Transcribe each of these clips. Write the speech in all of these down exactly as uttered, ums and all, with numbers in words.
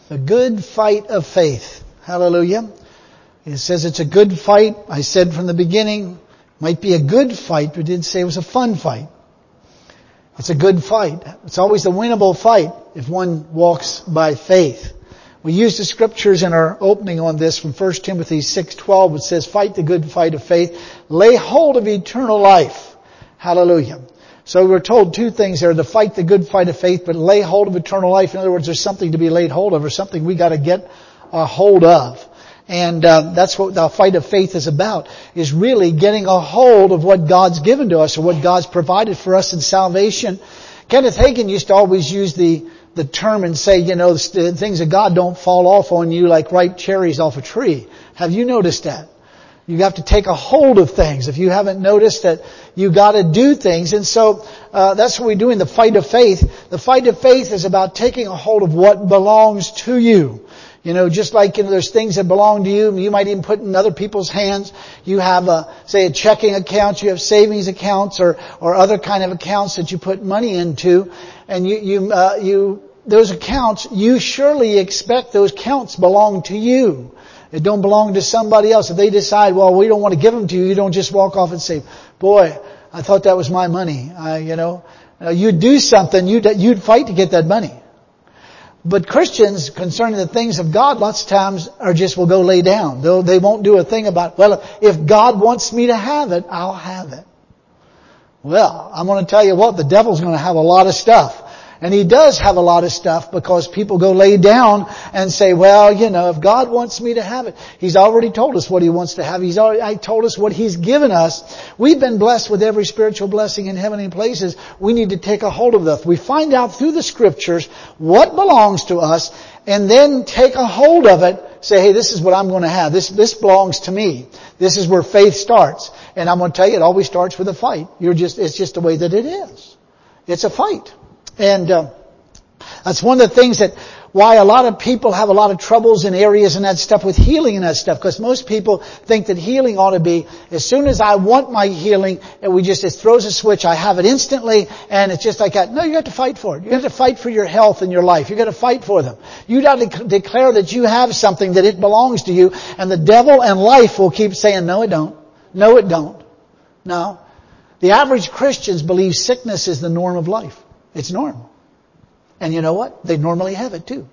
The good fight of faith. Hallelujah. It says it's a good fight. I said from the beginning, might be a good fight, but it didn't say it was a fun fight. It's a good fight. It's always a winnable fight if one walks by faith. We use the scriptures in our opening on this from First Timothy six twelve, which says, fight the good fight of faith. Lay hold of eternal life. Hallelujah. So we're told two things there, to fight the good fight of faith, but lay hold of eternal life. In other words, there's something to be laid hold of, or something we got to get a hold of. And uh, that's what the fight of faith is about, is really getting a hold of what God's given to us, or what God's provided for us in salvation. Kenneth Hagin used to always use the the term and say, you know, the things of God don't fall off on you like ripe cherries off a tree. Have you noticed that? You have to take a hold of things. If you haven't noticed that, you got to do things. And so uh, that's what we do in the fight of faith. The fight of faith is about taking a hold of what belongs to you. You know, just like, you know, there's things that belong to you. You might even put in other people's hands. You have a, say, a checking account. You have savings accounts, or or other kind of accounts that you put money into. And you you uh, you those accounts, you surely expect those accounts belong to you. It don't belong to somebody else. If they decide, well, we don't want to give them to you, you don't just walk off and say, boy, I thought that was my money. I, you know, you'd do something. You'd, you'd fight to get that money. But Christians, concerning the things of God, lots of times are just will go lay down. They'll, they won't do a thing about, well, if God wants me to have it, I'll have it. Well, I'm going to tell you what, the devil's going to have a lot of stuff. And he does have a lot of stuff, because people go lay down and say, well, you know, if God wants me to have it. He's already told us what He wants to have. He's already told us what He's given us. We've been blessed with every spiritual blessing in heavenly places. We need to take a hold of that. We find out through the scriptures what belongs to us, and then take a hold of it. Say, hey, this is what I'm going to have. This, this belongs to me. This is where faith starts. And I'm going to tell you, it always starts with a fight. You're just, it's just the way that it is. It's a fight. And uh, that's one of the things that why a lot of people have a lot of troubles in areas and that stuff with healing and that stuff. Because most people think that healing ought to be, as soon as I want my healing, and we just, it throws a switch, I have it instantly, and it's just like that. No, you have to fight for it. You have to fight for your health and your life. You got to fight for them. You got to declare that you have something, that it belongs to you, and the devil and life will keep saying, no, it don't. No, it don't. No. The average Christians believe sickness is the norm of life. It's normal. And you know what? They normally have it too.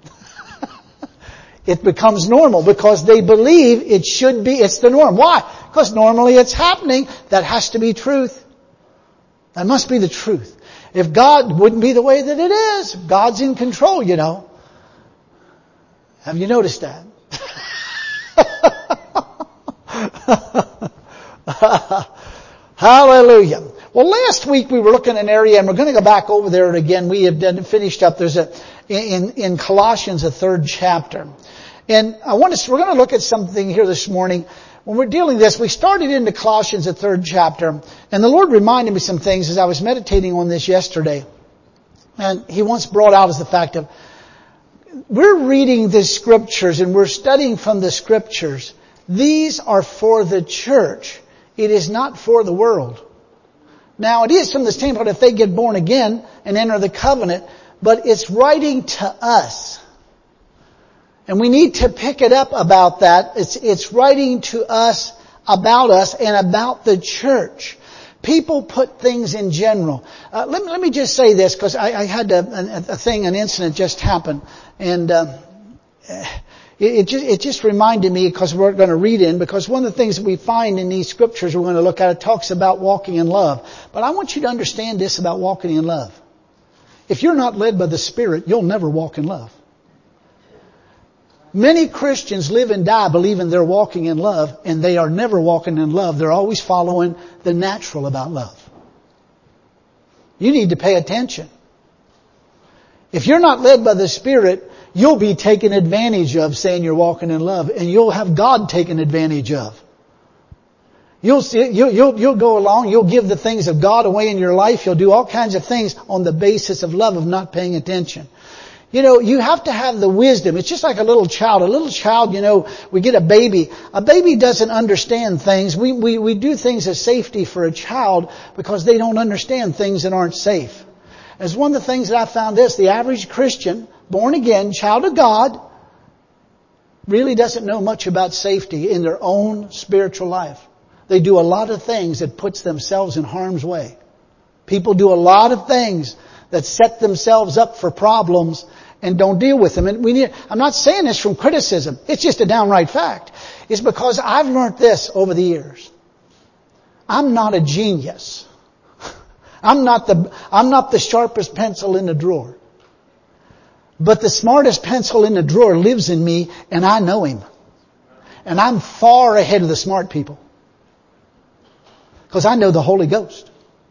It becomes normal because they believe it should be, it's the norm. Why? Because normally it's happening. That has to be truth. That must be the truth. If God wouldn't be the way that it is, God's in control, you know. Have you noticed that? Hallelujah. Well, last week we were looking at an area, and we're going to go back over there again. We have done, finished up. There's a in in Colossians, a third chapter, and I want to. We're going to look at something here this morning. When we're dealing with this, we started into Colossians, a third chapter, and the Lord reminded me some things as I was meditating on this yesterday. And He once brought out as the fact of, we're reading the Scriptures and we're studying from the Scriptures. These are for the church. It is not for the world. Now, it is from the standpoint if they get born again and enter the covenant, but it's writing to us. And we need to pick it up about that. It's, it's writing to us, about us, and about the church. People put things in general. Uh, let, let me just say this, because I, I had a, a, a thing, an incident just happened. And uh, it, it, just, it just reminded me, because we're going to read in, because one of the things that we find in these scriptures we're going to look at, it talks about walking in love. But I want you to understand this about walking in love. If you're not led by the Spirit, you'll never walk in love. Many Christians live and die believing they're walking in love, and they are never walking in love. They're always following the natural about love. You need to pay attention. If you're not led by the Spirit, you'll be taken advantage of saying you're walking in love, and you'll have God taken advantage of. You'll see, you'll, you'll, you'll go along, you'll give the things of God away in your life, you'll do all kinds of things on the basis of love, of not paying attention. You know, you have to have the wisdom. It's just like a little child. A little child, you know, we get a baby. A baby doesn't understand things. We, we, we do things as safety for a child because they don't understand things that aren't safe. As one of the things that I found this, the average Christian born again, child of God, really doesn't know much about safety in their own spiritual life. They do a lot of things that puts themselves in harm's way. People do a lot of things that set themselves up for problems and don't deal with them. And we need, I'm not saying this from criticism. It's just a downright fact. It's because I've learned this over the years. I'm not a genius. I'm not the, I'm not the sharpest pencil in the drawer. But the smartest pencil in the drawer lives in me, and I know him. And I'm far ahead of the smart people. Because I know the Holy Ghost.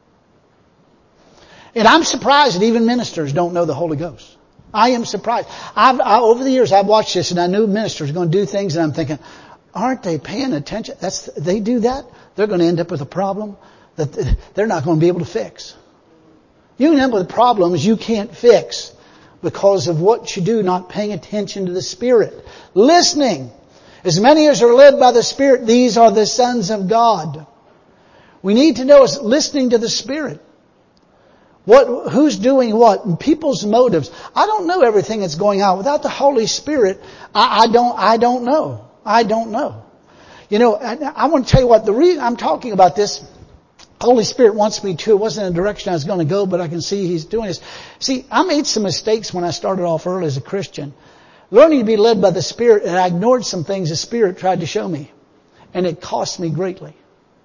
And I'm surprised that even ministers don't know the Holy Ghost. I am surprised. I've, I, over the years I've watched this, and I knew ministers are going to do things, and I'm thinking, aren't they paying attention? That's, they do that, they're going to end up with a problem that they're not going to be able to fix. You can end up with problems you can't fix because of what you do, not paying attention to the Spirit. Listening. As many as are led by the Spirit, these are the sons of God. We need to know is listening to the Spirit. What, who's doing what? And people's motives. I don't know everything that's going on. Without the Holy Spirit, I, I don't, I don't know. I don't know. You know, I, I want to tell you what, the reason I'm talking about this, Holy Spirit wants me to. It wasn't in the direction I was going to go, but I can see He's doing this. See, I made some mistakes when I started off early as a Christian. Learning to be led by the Spirit, and I ignored some things the Spirit tried to show me. And it cost me greatly.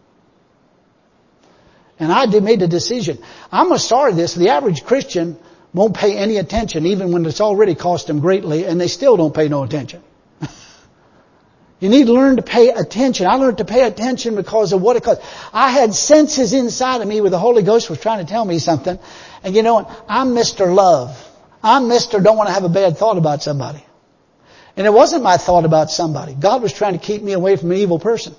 And I did made a decision. I'm going to start this. The average Christian won't pay any attention, even when it's already cost them greatly, and they still don't pay no attention. You need to learn to pay attention. I learned to pay attention because of what it cost. I had senses inside of me where the Holy Ghost was trying to tell me something. And you know what? I'm Mister Love. I'm Mister Don't want to have a bad thought about somebody. And it wasn't my thought about somebody. God was trying to keep me away from an evil person.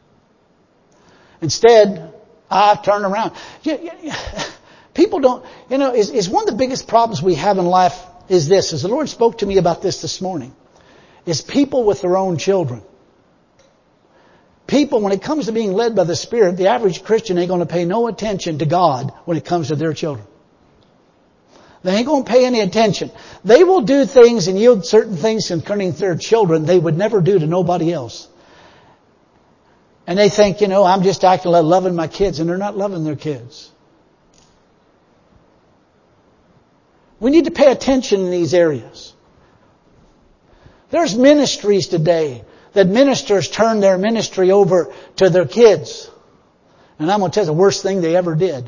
Instead, I turned around. People don't, you know, is, is one of the biggest problems we have in life is this, as the Lord spoke to me about this this morning, is people with their own children. People, when it comes to being led by the Spirit, the average Christian ain't going to pay no attention to God when it comes to their children. They ain't going to pay any attention. They will do things and yield certain things concerning their children they would never do to nobody else. And they think, you know, I'm just acting like loving my kids, and they're not loving their kids. We need to pay attention in these areas. There's ministries today that ministers turn their ministry over to their kids. And I'm going to tell you the worst thing they ever did.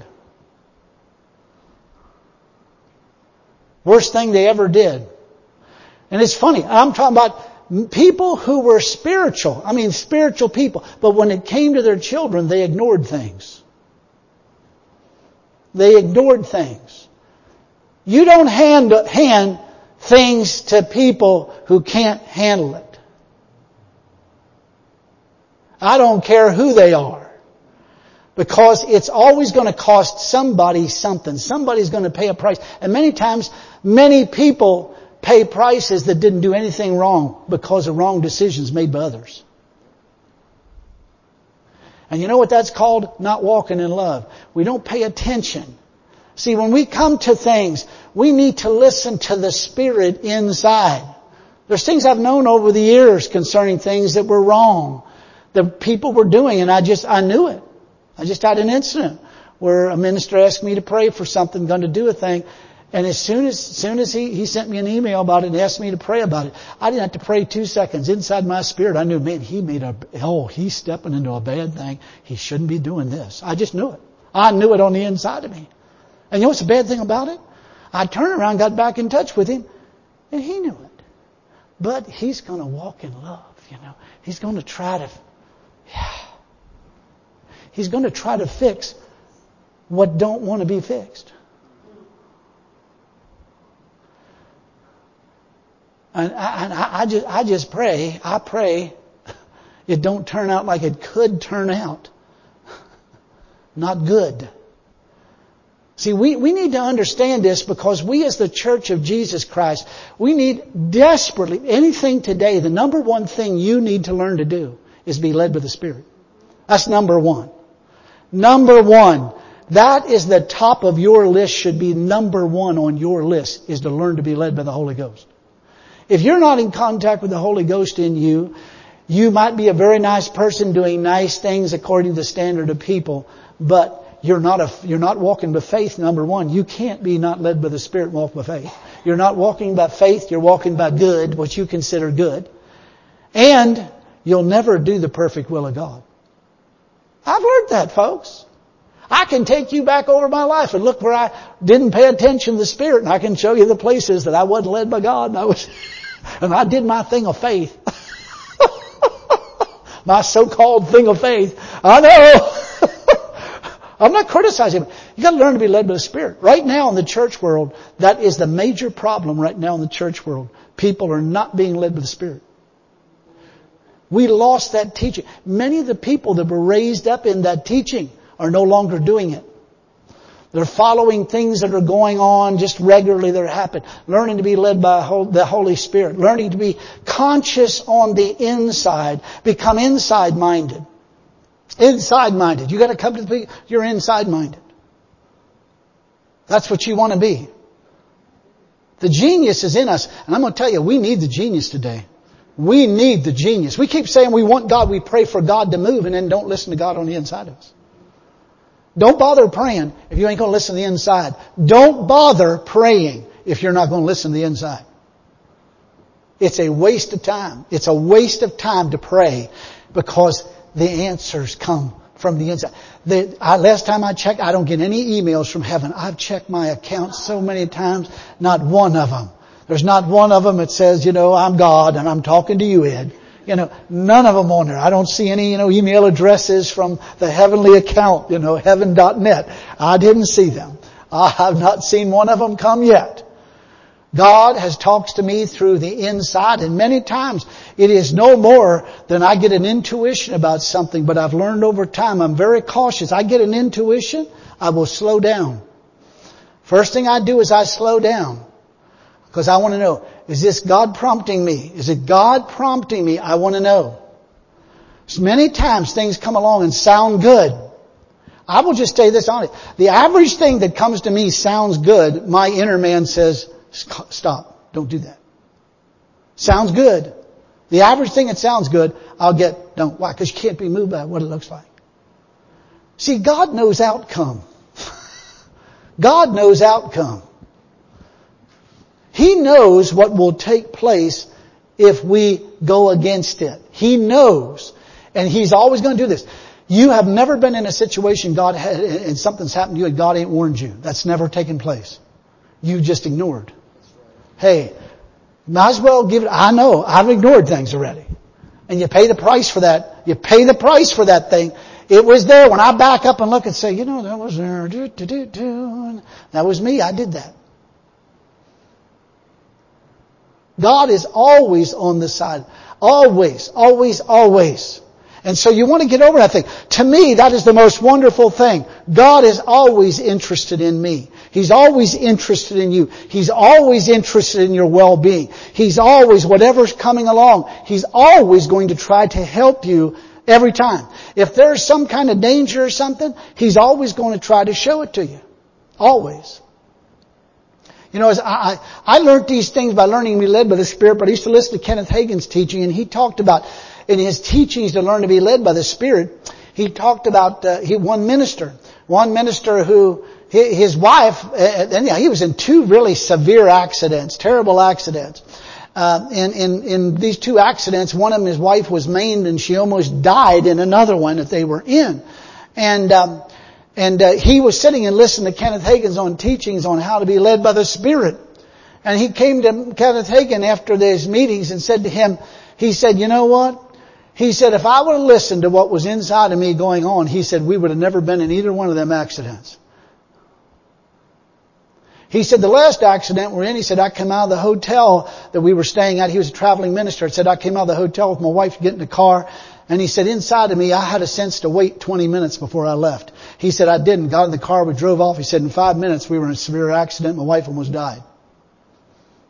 Worst thing they ever did. And it's funny. I'm talking about people who were spiritual. I mean, spiritual people. But when it came to their children, they ignored things. They ignored things. You don't hand, hand things to people who can't handle it. I don't care who they are. Because it's always going to cost somebody something. Somebody's going to pay a price. And many times, many people pay prices that didn't do anything wrong because of wrong decisions made by others. And you know what that's called? Not walking in love. We don't pay attention. See, when we come to things, we need to listen to the Spirit inside. There's things I've known over the years concerning things that were wrong, that people were doing, and I just, I knew it. I just had an incident where a minister asked me to pray for something, going to do a thing, and as soon as, as soon as he, he sent me an email about it and asked me to pray about it, I didn't have to pray two seconds. Inside my spirit, I knew, man, he made a, oh, he's stepping into a bad thing. He shouldn't be doing this. I just knew it. I knew it on the inside of me. And you know what's the bad thing about it? I turned around, got back in touch with him, and he knew it. But he's going to walk in love, you know. He's going to try to, yeah. He's going to try to fix what don't want to be fixed. And I, and I, I just, I just pray, I pray it don't turn out like it could turn out. Not good. See, we, we need to understand this because we as the Church of Jesus Christ, we need desperately, anything today, the number one thing you need to learn to do is be led by the Spirit. That's number one. Number one. That is the top of your list, should be number one on your list, is to learn to be led by the Holy Ghost. If you're not in contact with the Holy Ghost in you, you might be a very nice person doing nice things according to the standard of people, but you're not a, you're not walking by faith, number one. You can't be not led by the Spirit and walk by faith. You're not walking by faith, you're walking by good, what you consider good. And you'll never do the perfect will of God. I've learned that, folks. I can take you back over my life and look where I didn't pay attention to the Spirit, and I can show you the places that I wasn't led by God, and I was, and I did my thing of faith. My so-called thing of faith. I know. I'm not criticizing him. You got to learn to be led by the Spirit. Right now in the church world, that is the major problem right now in the church world. People are not being led by the Spirit. We lost that teaching. Many of the people that were raised up in that teaching are no longer doing it. They're following things that are going on just regularly that happen. Learning to be led by the Holy Spirit. Learning to be conscious on the inside. Become inside-minded. Inside-minded. You got to come to the, you're inside-minded. That's what you want to be. The genius is in us. And I'm going to tell you, we need the genius today. We need the genius. We keep saying we want God, we pray for God to move, and then don't listen to God on the inside of us. Don't bother praying if you ain't going to listen to the inside. Don't bother praying if you're not going to listen to the inside. It's a waste of time. It's a waste of time to pray because the answers come from the inside. The, I, last time I checked, I don't get any emails from heaven. I've checked my account so many times, not one of them. There's not one of them that says, you know, I'm God and I'm talking to you, Ed. You know, none of them on there. I don't see any, you know, email addresses from the heavenly account, you know, heaven dot net. I didn't see them. I have not seen one of them come yet. God has talked to me through the inside, and many times it is no more than I get an intuition about something, but I've learned over time, I'm very cautious. I get an intuition, I will slow down. First thing I do is I slow down. Because I want to know, is this God prompting me? Is it God prompting me? I want to know. So many times things come along and sound good. I will just say this honestly. The average thing that comes to me sounds good. My inner man says, stop. Don't do that. Sounds good. The average thing that sounds good, I'll get, don't. Why? Because you can't be moved by what it looks like. See, God knows outcome. God knows outcome. He knows what will take place if we go against it. He knows. And He's always going to do this. You have never been in a situation God had, and something's happened to you and God ain't warned you. That's never taken place. You just ignored. Hey, might as well give it. I know. I've ignored things already. And you pay the price for that. You pay the price for that thing. It was there. When I back up and look and say, you know, that was there. Do, do, do, do. That was me. I did that. God is always on the side. Always, always, always. And so you want to get over that thing. To me, that is the most wonderful thing. God is always interested in me. He's always interested in you. He's always interested in your well-being. He's always, whatever's coming along, He's always going to try to help you every time. If there's some kind of danger or something, He's always going to try to show it to you. Always. You know, as I, I learned these things by learning to be led by the Spirit, but I used to listen to Kenneth Hagin's teaching, and he talked about, in his teachings to learn to be led by the Spirit, he talked about uh, he, one minister, one minister who, his wife, uh, and yeah, he was in two really severe accidents, terrible accidents. Uh, in, in, in these two accidents, one of them, his wife was maimed and she almost died in another one that they were in. And, um, And uh, he was sitting and listening to Kenneth Hagin's own teachings on how to be led by the Spirit. And he came to Kenneth Hagin after these meetings and said to him, he said, you know what? He said, if I would have listened to what was inside of me going on, he said, we would have never been in either one of them accidents. He said, the last accident we're in, he said, I came out of the hotel that we were staying at. He was a traveling minister. He said, I came out of the hotel with my wife to get in the car. And he said, inside of me, I had a sense to wait twenty minutes before I left. He said, I didn't. Got in the car, we drove off. He said, in five minutes, we were in a severe accident. My wife almost died.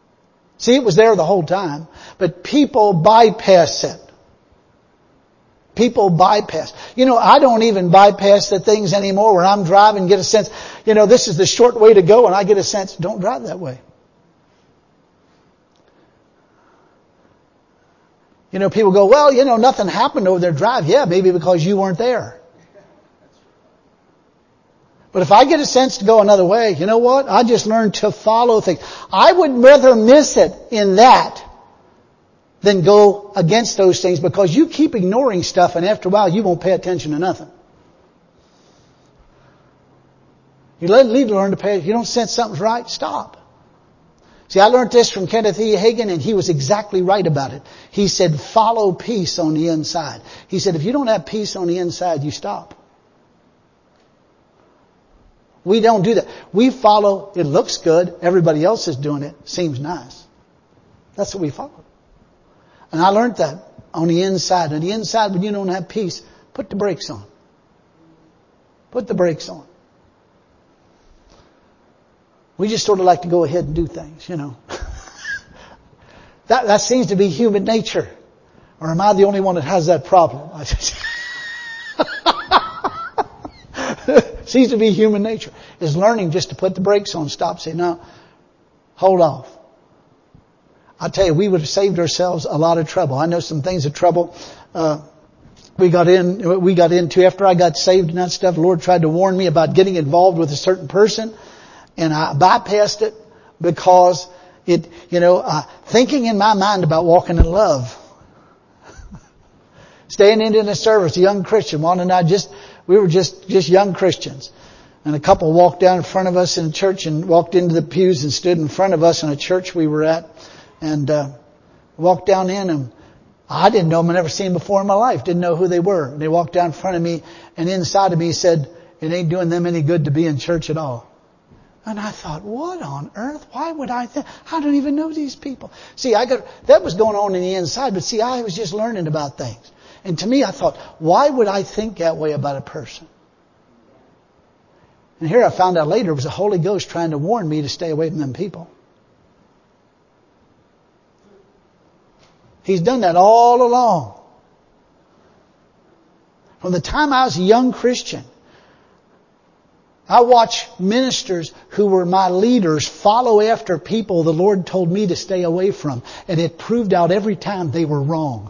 See, it was there the whole time. But people bypass it. People bypass. You know, I don't even bypass the things anymore where I'm driving, get a sense, you know, this is the short way to go, and I get a sense, don't drive that way. You know, people go, well, you know, nothing happened over there. Drive. Yeah, maybe because you weren't there. But if I get a sense to go another way, you know what? I just learned to follow things. I would rather miss it in that than go against those things, because you keep ignoring stuff and after a while you won't pay attention to nothing. You need to learn to pay. If you don't sense something's right, stop. See, I learned this from Kenneth E. Hagin, and he was exactly right about it. He said, follow peace on the inside. He said, if you don't have peace on the inside, you stop. We don't do that. We follow, it looks good, everybody else is doing it, seems nice. That's what we follow. And I learned that on the inside. On the inside, when you don't have peace, put the brakes on. Put the brakes on. We just sort of like to go ahead and do things, you know. that, that seems to be human nature. Or am I the only one that has that problem? Seems to be human nature. Is learning just to put the brakes on, stop, say, no, hold off. I tell you, we would have saved ourselves a lot of trouble. I know some things of trouble uh, we got in, we got into after I got saved and that stuff. The Lord tried to warn me about getting involved with a certain person, and I bypassed it because it, you know, uh, thinking in my mind about walking in love. Staying into the service, a young Christian, Juan and I just, we were just, just young Christians. And a couple walked down in front of us in church and walked into the pews and stood in front of us in a church we were at. And, uh, walked down in, and I didn't know them. I never seen them before in my life. Didn't know who they were. And they walked down in front of me, and inside of me said, it ain't doing them any good to be in church at all. And I thought, what on earth? Why would I think? I don't even know these people. See, I got, that was going on in the inside, but see, I was just learning about things. And to me, I thought, why would I think that way about a person? And here I found out later it was the Holy Ghost trying to warn me to stay away from them people. He's done that all along. From the time I was a young Christian, I watched ministers who were my leaders follow after people the Lord told me to stay away from. And it proved out every time they were wrong.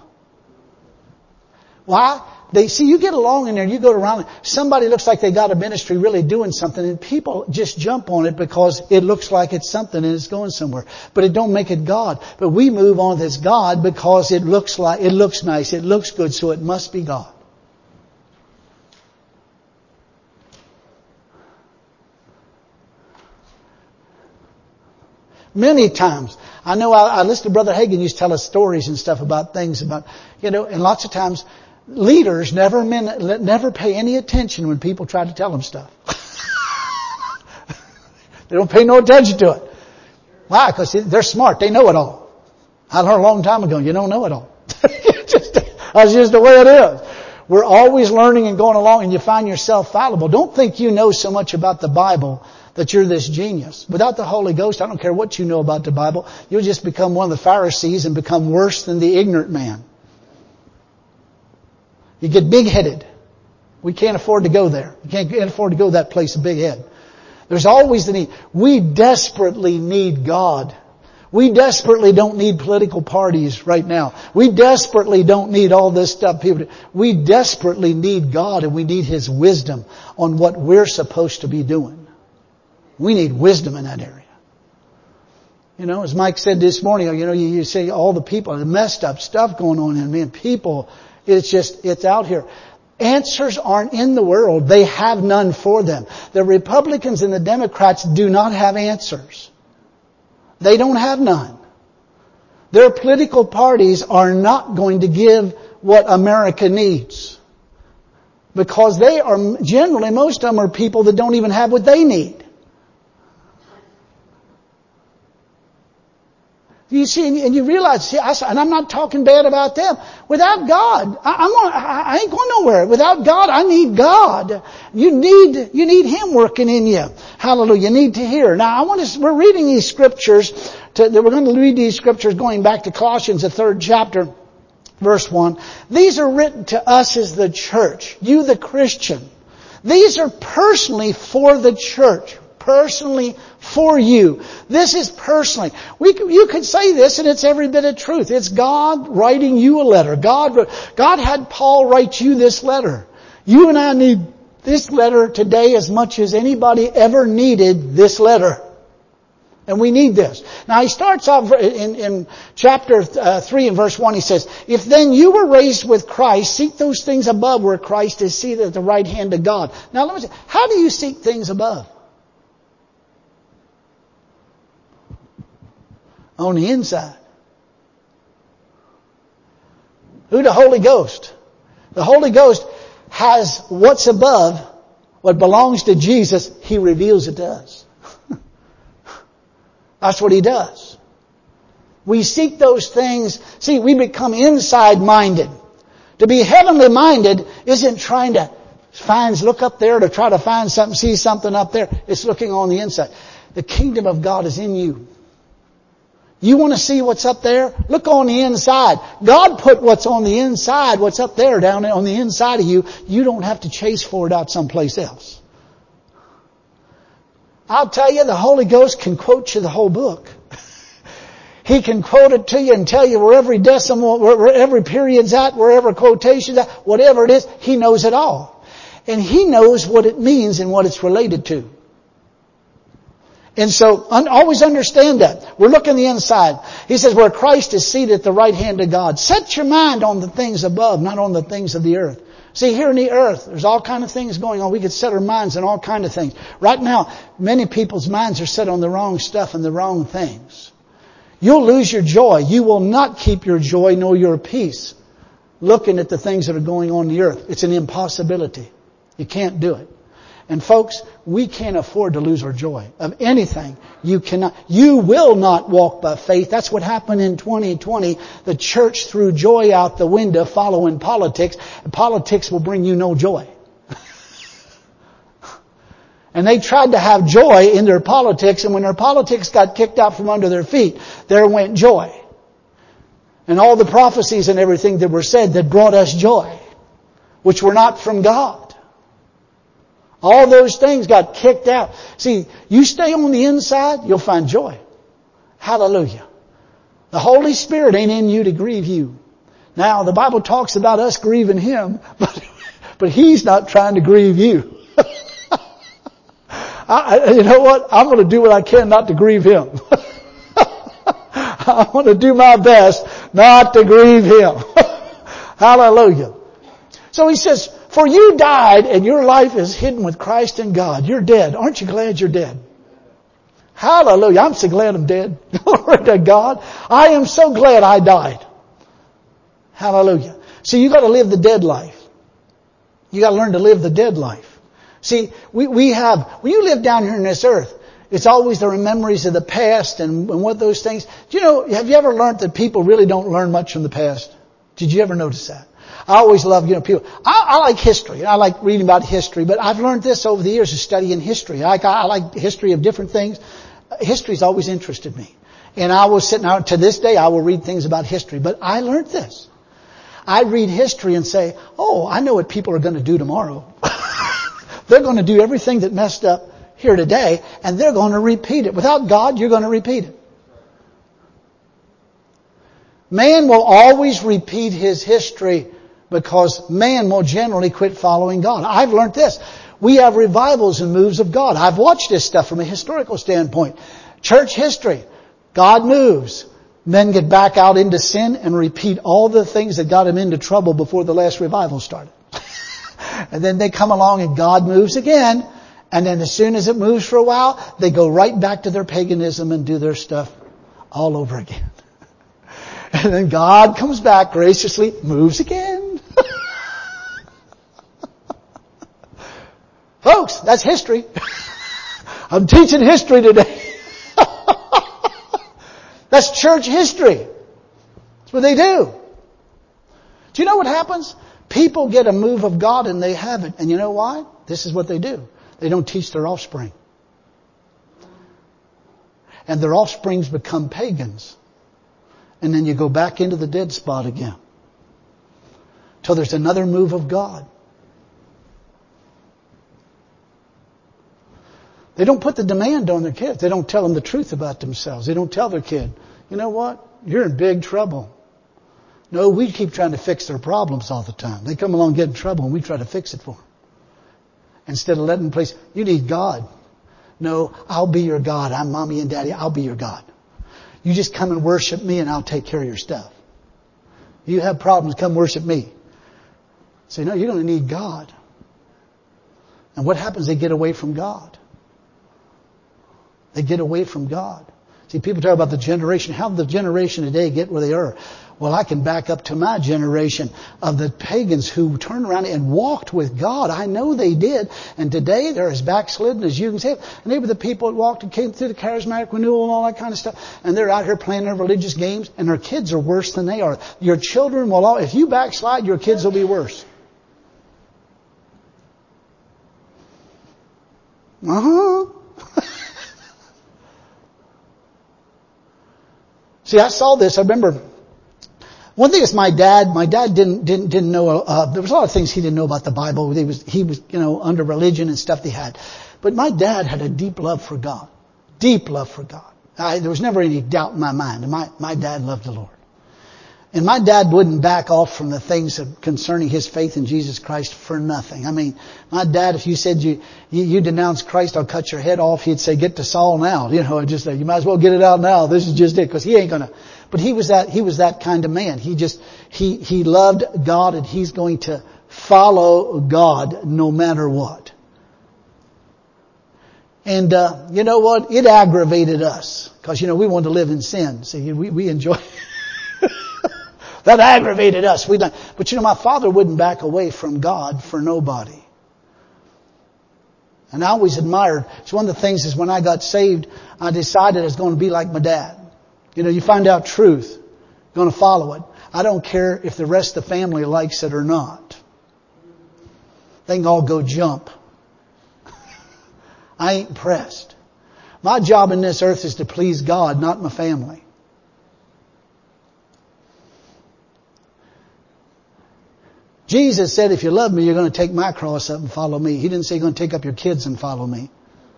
Why? They see, you get along in there, you go around, somebody looks like they got a ministry really doing something, and people just jump on it because it looks like it's something and it's going somewhere. But it don't make it God. But we move on as God because it looks like, it looks nice, it looks good, so it must be God. Many times. I know I, I listened to Brother Hagin used to tell us stories and stuff about things about, you know, and lots of times leaders never men, never pay any attention when people try to tell them stuff. They don't pay no attention to it. Why? Because they're smart. They know it all. I learned a long time ago, you don't know it all. just, that's just the way it is. We're always learning and going along, and you find yourself fallible. Don't think you know so much about the Bible that you're this genius. Without the Holy Ghost, I don't care what you know about the Bible, you'll just become one of the Pharisees and become worse than the ignorant man. You get big-headed. We can't afford to go there. We can't afford to go to that place of big head. There's always the need. We desperately need God. We desperately don't need political parties right now. We desperately don't need all this stuff. People, we desperately need God, and we need His wisdom on what we're supposed to be doing. We need wisdom in that area. You know, as Mike said this morning, you know, you, you say all the people, the messed up stuff going on in man, people, it's just, it's out here. Answers aren't in the world. They have none for them. The Republicans and the Democrats do not have answers. They don't have none. Their political parties are not going to give what America needs. Because they are, generally, most of them are people that don't even have what they need. You see, and you realize, see, I, and I'm not talking bad about them. Without God, I, I'm gonna, I ain't going nowhere. Without God, I need God. You need, you need Him working in you. Hallelujah. You need to hear. Now, I want to, we're reading these scriptures, to, we're going to read these scriptures going back to Colossians, the third chapter. Verse one, these are written to us as the church, you the Christian. These are personally for the church. Personally for you. This is personally. We, you could say this and it's every bit of truth. It's God writing you a letter. God, God had Paul write you this letter. You and I need this letter today as much as anybody ever needed this letter. And we need this. Now he starts off in, in chapter uh, three and verse one. He says, if then you were raised with Christ, seek those things above where Christ is seated at the right hand of God. Now let me say, how do you seek things above? On the inside. Who? The Holy Ghost. The Holy Ghost has what's above, what belongs to Jesus, He reveals it to us. That's what He does. We seek those things. See, we become inside minded. To be heavenly minded isn't trying to find, look up there to try to find something, see something up there. It's looking on the inside. The kingdom of God is in you. You want to see what's up there? Look on the inside. God put what's on the inside, what's up there down on the inside of you. You don't have to chase for it out someplace else. I'll tell you, the Holy Ghost can quote you the whole book. He can quote it to you and tell you where every decimal, where every period's at, wherever quotation's at, whatever it is, He knows it all. And He knows what it means and what it's related to. And so, un- always understand that. We're looking the inside. He says, where Christ is seated at the right hand of God. Set your mind on the things above, not on the things of the earth. See, here in the earth, there's all kind of things going on. We could set our minds on all kind of things. Right now, many people's minds are set on the wrong stuff and the wrong things. You'll lose your joy. You will not keep your joy nor your peace looking at the things that are going on in the earth. It's an impossibility. You can't do it. And folks, we can't afford to lose our joy of anything. You cannot, you will not walk by faith. That's what happened in twenty twenty. The church threw joy out the window following politics. And politics will bring you no joy. And they tried to have joy in their politics, and when their politics got kicked out from under their feet, there went joy. And all the prophecies and everything that were said that brought us joy, which were not from God. All those things got kicked out. See, you stay on the inside, you'll find joy. Hallelujah. The Holy Spirit ain't in you to grieve you. Now, the Bible talks about us grieving Him, but, but He's not trying to grieve you. I, you know what? I'm going to do what I can not to grieve Him. I'm going to do my best not to grieve Him. Hallelujah. So He says, for you died and your life is hidden with Christ in God. You're dead. Aren't you glad you're dead? Hallelujah. I'm so glad I'm dead. Glory to God. I am so glad I died. Hallelujah. So you got to live the dead life. You got to learn to live the dead life. See, we, we have, when you live down here on this earth, it's always the memories of the past and, and what those things. Do you know, have you ever learned that people really don't learn much from the past? Did you ever notice that? I always love, you know, people. I, I like history. I like reading about history, but I've learned this over the years of studying history. I like, I like history of different things. History's always interested me. And I was sitting out, to this day, I will read things about history, but I learned this. I read history and say, oh, I know what people are going to do tomorrow. They're going to do everything that messed up here today, and they're going to repeat it. Without God, you're going to repeat it. Man will always repeat his history because man will generally quit following God. I've learned this. We have revivals and moves of God. I've watched this stuff from a historical standpoint. Church history. God moves. Men get back out into sin and repeat all the things that got them into trouble before the last revival started. And then they come along and God moves again. And then as soon as it moves for a while, they go right back to their paganism and do their stuff all over again. And then God comes back graciously, moves again. Folks, that's history. I'm teaching history today. That's church history. That's what they do. Do you know what happens? People get a move of God and they have it. And you know why? This is what they do. They don't teach their offspring. And their offsprings become pagans. And then you go back into the dead spot again. till there's another move of God. They don't put the demand on their kids. They don't tell them the truth about themselves. They don't tell their kid, you know what? You're in big trouble. No, we keep trying to fix their problems all the time. They come along, get in trouble, and we try to fix it for them. Instead of letting them place, you need God. No, I'll be your God. I'm mommy and daddy. I'll be your God. You just come and worship me and I'll take care of your stuff. You have problems, come worship me. Say, no, you're going to need God. And what happens? They get away from God. They get away from God. See, people talk about the generation. How did the generation today get where they are? Well, I can back up to my generation of the pagans who turned around and walked with God. I know they did. And today they're as backslidden as you can say. And they were the people that walked and came through the charismatic renewal and all that kind of stuff. And they're out here playing their religious games. And their kids are worse than they are. Your children will all, if you backslide, your kids will be worse. Uh-huh. See, I saw this. I remember one thing is my dad. My dad didn't didn't didn't know. Uh, there was a lot of things he didn't know about the Bible. He was he was you know under religion and stuff they had. But my dad had a deep love for God, deep love for God. I, there was never any doubt in my mind. My my dad loved the Lord, and my dad wouldn't back off from the things of, concerning his faith in Jesus Christ for nothing. I mean, my dad, if you said you you, you denounce Christ, I'll cut your head off. He'd say, "Get to Saul now." You know, just you might as well get it out now. This is just it, because he ain't gonna. But he was that, he was that kind of man. He just, he, he loved God, and he's going to follow God no matter what. And, uh, you know what? It aggravated us. Cause, you know, we wanted to live in sin. See, we, we enjoy, that aggravated us. We, but you know, my father wouldn't back away from God for nobody. And I always admired, it's one of the things is when I got saved, I decided I was going to be like my dad. You know, you find out truth, you're going to follow it. I don't care if the rest of the family likes it or not. They can all go jump. I ain't impressed. My job in this earth is to please God, not my family. Jesus said, if you love me, you're going to take my cross up and follow me. He didn't say you're going to take up your kids and follow me.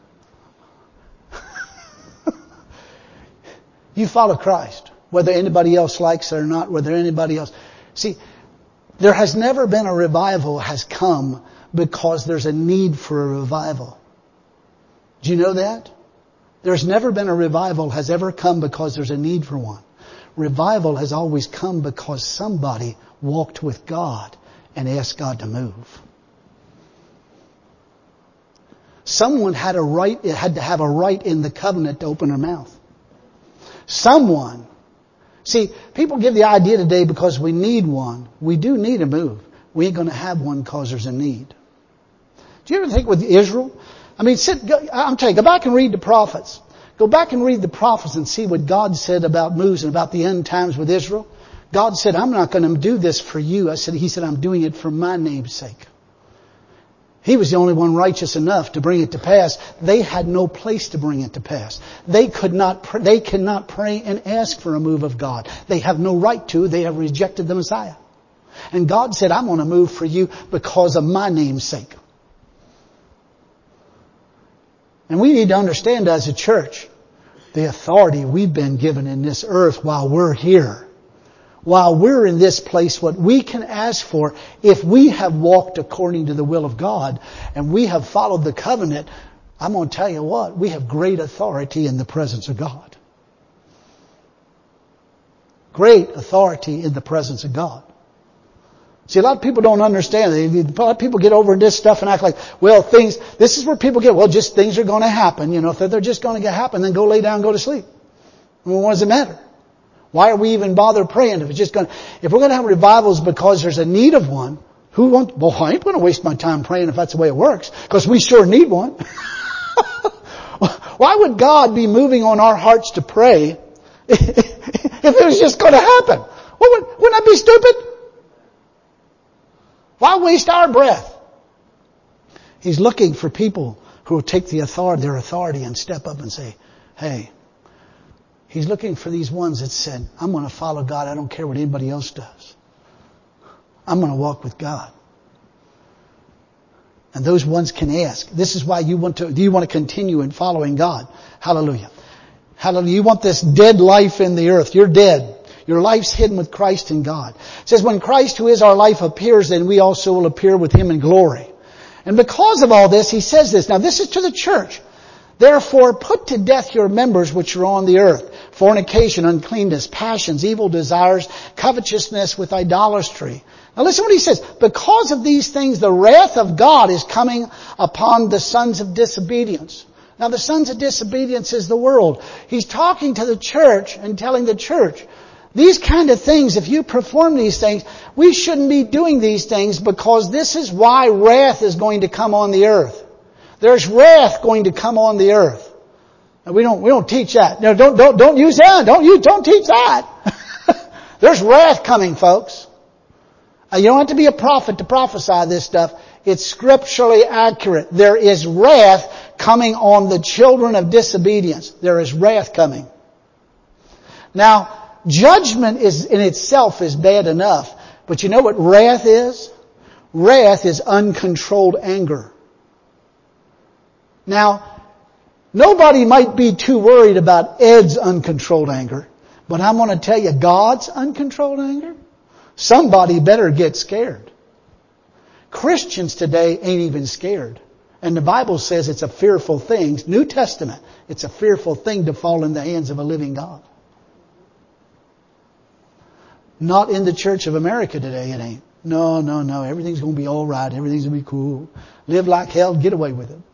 You follow Christ, whether anybody else likes it or not, whether anybody else. See, there has never been a revival has come because there's a need for a revival. Do you know that? There's never been a revival has ever come because there's a need for one. Revival has always come because somebody walked with God and asked God to move. Someone had a right, it had to have a right in the covenant to open their mouth. Someone. See, people give the idea today because we need one. We do need a move. We ain't going to have one because there's a need. Do you ever think with Israel? I mean, sit, go, I'm telling you, go back and read the prophets. Go back and read the prophets and see what God said about moves and about the end times with Israel. God said, I'm not going to do this for you. I said, He said, I'm doing it for my name's sake. He was the only one righteous enough to bring it to pass. They had no place to bring it to pass. They could not, pr- they cannot pray and ask for a move of God. They have no right to. They have rejected the Messiah. And God said, I'm going to move for you because of my name's sake. And we need to understand as a church the authority we've been given in this earth while we're here. While we're in this place, what we can ask for, if we have walked according to the will of God and we have followed the covenant, I'm going to tell you what, we have great authority in the presence of God. Great authority in the presence of God. See, a lot of people don't understand. A lot of people get over this stuff and act like, well, things, this is where people get, well, just things are going to happen. You know, if they're just going to happen, then go lay down and go to sleep. Well, what does it matter? Why are we even bother praying if it's just going to, if we're going to have revivals because there's a need of one, who wants, well, I ain't going to waste my time praying if that's the way it works, because we sure need one. Why would God be moving on our hearts to pray if it was just going to happen? Well, wouldn't that be stupid? Why waste our breath? He's looking for people who will take the authority, their authority and step up and say, hey, He's looking for these ones that said, I'm going to follow God. I don't care what anybody else does. I'm going to walk with God. And those ones can ask. This is why you want to, do you want to continue in following God? Hallelujah. Hallelujah. You want this dead life in the earth. You're dead. Your life's hidden with Christ in God. It says when Christ who is our life appears, then we also will appear with Him in glory. And because of all this, He says this. Now this is to the church. Therefore put to death your members which are on the earth. Fornication, uncleanness, passions, evil desires, covetousness with idolatry. Now listen what He says. Because of these things, the wrath of God is coming upon the sons of disobedience. Now the sons of disobedience is the world. He's talking to the church and telling the church, these kind of things, if you perform these things, we shouldn't be doing these things because this is why wrath is going to come on the earth. There's wrath going to come on the earth. And we don't, we don't teach that. No, don't, don't, don't use that. Don't you, don't teach that. There's wrath coming, folks. You don't have to be a prophet to prophesy this stuff. It's scripturally accurate. There is wrath coming on the children of disobedience. There is wrath coming. Now, judgment is in itself is bad enough. But you know what wrath is? Wrath is uncontrolled anger. Now, nobody might be too worried about Ed's uncontrolled anger. But I'm going to tell you, God's uncontrolled anger? Somebody better get scared. Christians today ain't even scared. And the Bible says it's a fearful thing. New Testament, it's a fearful thing to fall in the hands of a living God. Not in the Church of America today, it ain't. No, no, no. Everything's going to be all right. Everything's going to be cool. Live like hell, get away with it.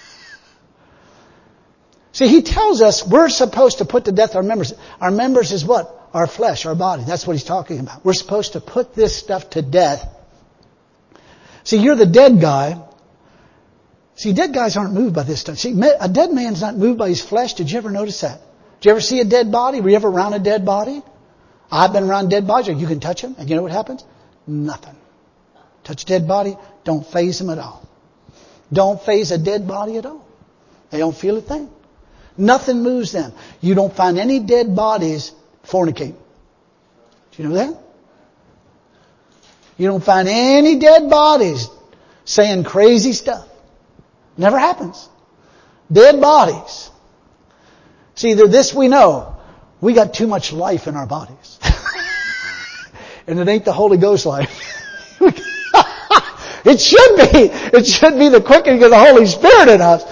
See, He tells us we're supposed to put to death our members. Our members is what? Our flesh, our body. That's what He's talking about. We're supposed to put this stuff to death. See, you're the dead guy. See, dead guys aren't moved by this stuff. See, a dead man's not moved by his flesh. Did you ever notice that? Did you ever see a dead body? Were you ever around a dead body? I've been around dead bodies. You can touch them. And you know what happens? Nothing. Touch a dead body. Don't faze them at all. Don't faze a dead body at all. They don't feel a thing. Nothing moves them. You don't find any dead bodies fornicating. Do you know that? You don't find any dead bodies saying crazy stuff. Never happens. Dead bodies. See, this we know. We got too much life in our bodies. And it ain't the Holy Ghost life. It should be. It should be the quickening of the Holy Spirit in us.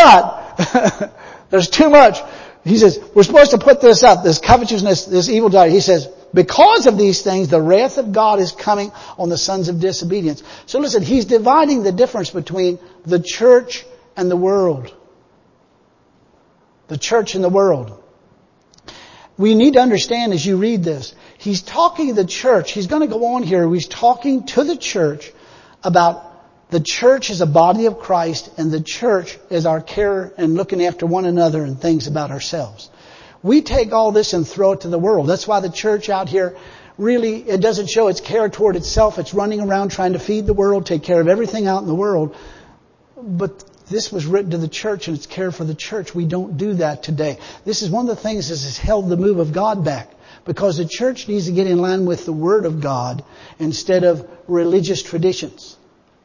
But there's too much. He says, we're supposed to put this up, this covetousness, this evil desire. He says, because of these things, the wrath of God is coming on the sons of disobedience. So listen, He's dividing the difference between the church and the world. The church and the world. We need to understand as you read this, He's talking to the church. He's going to go on here. He's talking to the church about the church is a body of Christ, and the church is our care and looking after one another and things about ourselves. We take all this and throw it to the world. That's why the church out here really, it doesn't show its care toward itself. It's running around trying to feed the world, take care of everything out in the world. But this was written to the church and it's care for the church. We don't do that today. This is one of the things that has held the move of God back. Because the church needs to get in line with the Word of God instead of religious traditions.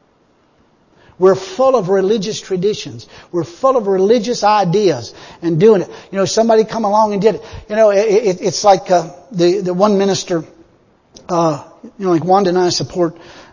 We're full of religious traditions. We're full of religious ideas and doing it. You know, somebody come along and did it. You know, it, it, it's like uh, the the one minister. Uh, you know, like Wanda and I support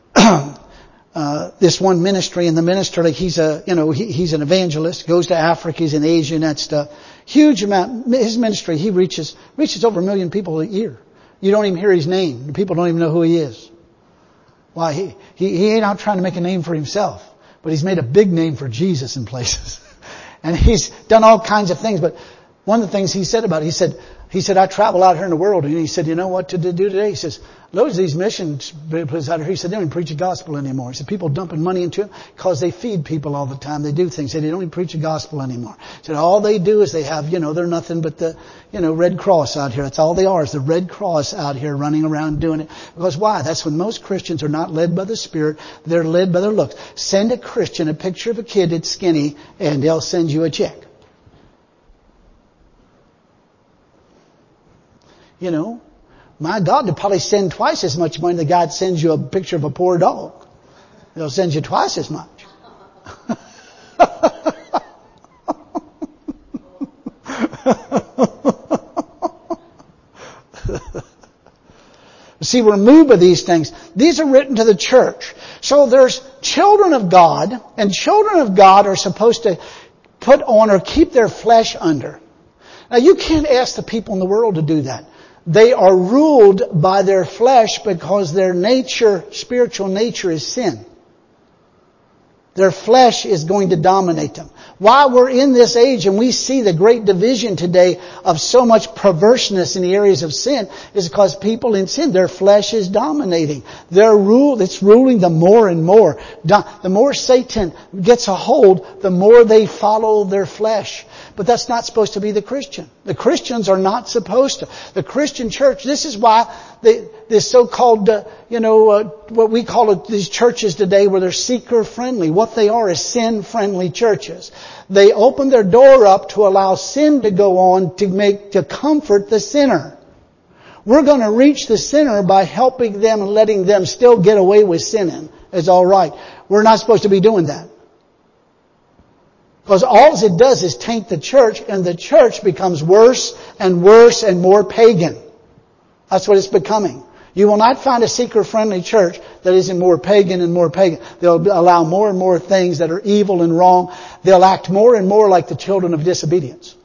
uh, this one ministry, and the minister, like he's a you know he, he's an evangelist. Goes to Africa, he's in Asia and that stuff. Huge amount. His ministry, he reaches reaches over a million people a year. You don't even hear his name. People don't even know who he is. Why? He he, he ain't out trying to make a name for himself. But he's made a big name for Jesus in places. And he's done all kinds of things. But one of the things he said about it, he said, he said, I travel out here in the world. And he said, you know what to do today? He says, loads of these missions places out here. He said, they don't even preach the gospel anymore. He said, people dumping money into it because they feed people all the time. They do things. He said, they don't even preach the gospel anymore. He said, all they do is they have, you know, they're nothing but the, you know, Red Cross out here. That's all they are is the Red Cross out here running around doing it. Because why? That's when most Christians are not led by the Spirit. They're led by their looks. Send a Christian a picture of a kid that's skinny and they'll send you a check. You know, My God, they'll probably send twice as much money the guy that sends you a picture of a poor dog. They'll send you twice as much. See, we're moved by these things. These are written to the church. So there's children of God, and children of God are supposed to put on or keep their flesh under. Now you can't ask the people in the world to do that. They are ruled by their flesh because their nature, spiritual nature, is sin. Their flesh is going to dominate them. While we're in this age and we see the great division today of so much perverseness in the areas of sin, is because people in sin, their flesh is dominating. Their rule, it's ruling them more and more. The more Satan gets a hold, the more they follow their flesh. But that's not supposed to be the Christian. The Christians are not supposed to. The Christian church, this is why the, this so-called, uh, you know, uh, what we call it, these churches today where they're seeker-friendly. What they are is sin-friendly churches. They open their door up to allow sin to go on to make, to comfort the sinner. We're going to reach the sinner by helping them and letting them still get away with sinning. It's all right. We're not supposed to be doing that. Because all it does is taint the church, and the church becomes worse and worse and more pagan. That's what it's becoming. You will not find a seeker-friendly church that isn't more pagan and more pagan. They'll allow more and more things that are evil and wrong. They'll act more and more like the children of disobedience.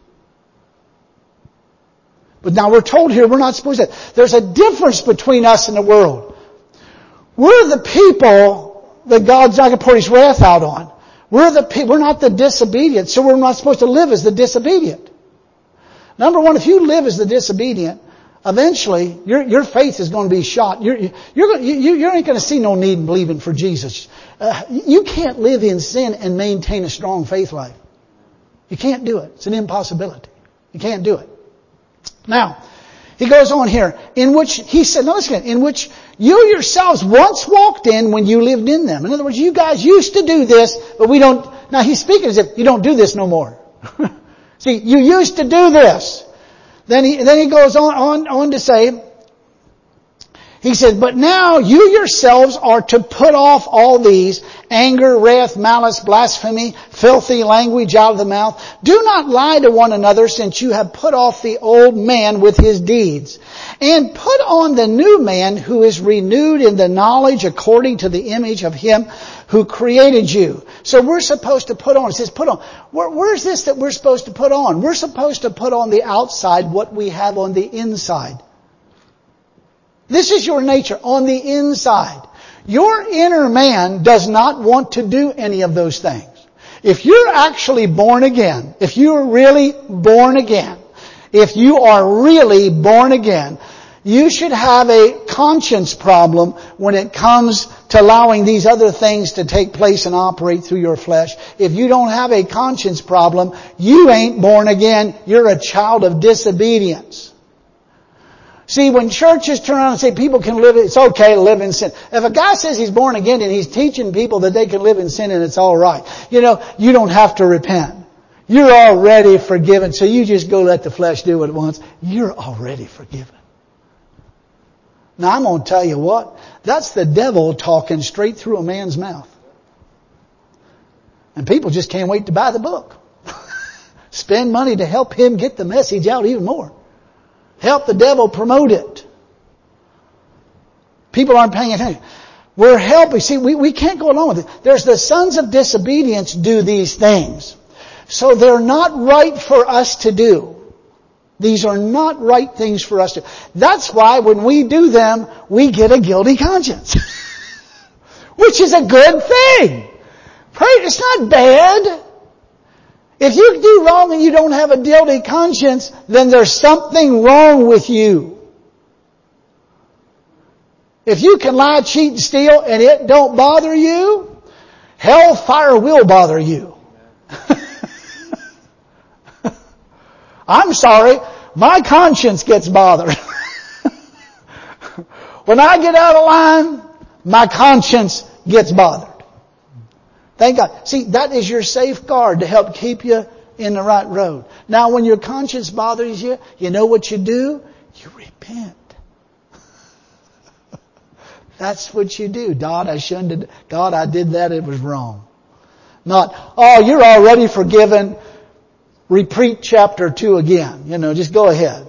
But now we're told here we're not supposed to. There's a difference between us and the world. We're the people that God's not going to pour His wrath out on. We're the we're not the disobedient, so we're not supposed to live as the disobedient. Number one, if you live as the disobedient, eventually your your faith is going to be shot. You're you're you, you ain't going to see no need in believing for Jesus. Uh, you can't live in sin and maintain a strong faith life. You can't do it. It's an impossibility. You can't do it. Now, he goes on here, in which, he said, notice again, in which you yourselves once walked in when you lived in them. In other words, you guys used to do this, but we don't, now he's speaking as if you don't do this no more. See, you used to do this. Then he, then he goes on, on, on to say, he said, but now you yourselves are to put off all these, anger, wrath, malice, blasphemy, filthy language out of the mouth. Do not lie to one another, since you have put off the old man with his deeds. And put on the new man, who is renewed in the knowledge according to the image of Him who created you. So we're supposed to put on, it says put on. Where, where's this that we're supposed to put on? We're supposed to put on the outside what we have on the inside. This is your nature on the inside. Your inner man does not want to do any of those things. If you're actually born again, if you're really born again, if you are really born again, you should have a conscience problem when it comes to allowing these other things to take place and operate through your flesh. If you don't have a conscience problem, you ain't born again. You're a child of disobedience. See, when churches turn around and say people can live, it's okay to live in sin. If a guy says he's born again and he's teaching people that they can live in sin and it's all right, you know, you don't have to repent. You're already forgiven, so you just go let the flesh do what it wants. You're already forgiven. Now I'm going to tell you what, that's the devil talking straight through a man's mouth. And people just can't wait to buy the book. Spend money to help him get the message out even more. Help the devil promote it. People aren't paying attention. We're helping. See, we, we can't go along with it. There's the sons of disobedience do these things. So they're not right for us to do. These are not right things for us to do. That's why when we do them, we get a guilty conscience. Which is a good thing. It's not bad. If you do wrong and you don't have a guilty conscience, then there's something wrong with you. If you can lie, cheat, and steal and it don't bother you, hellfire will bother you. I'm sorry, my conscience gets bothered. When I get out of line, my conscience gets bothered. Thank God. See, that is your safeguard to help keep you in the right road. Now, when your conscience bothers you, you know what you do? You repent. That's what you do. God, I shouldn't have, God, I did that. It was wrong. Not, oh, you're already forgiven. Repeat chapter two again. You know, just go ahead.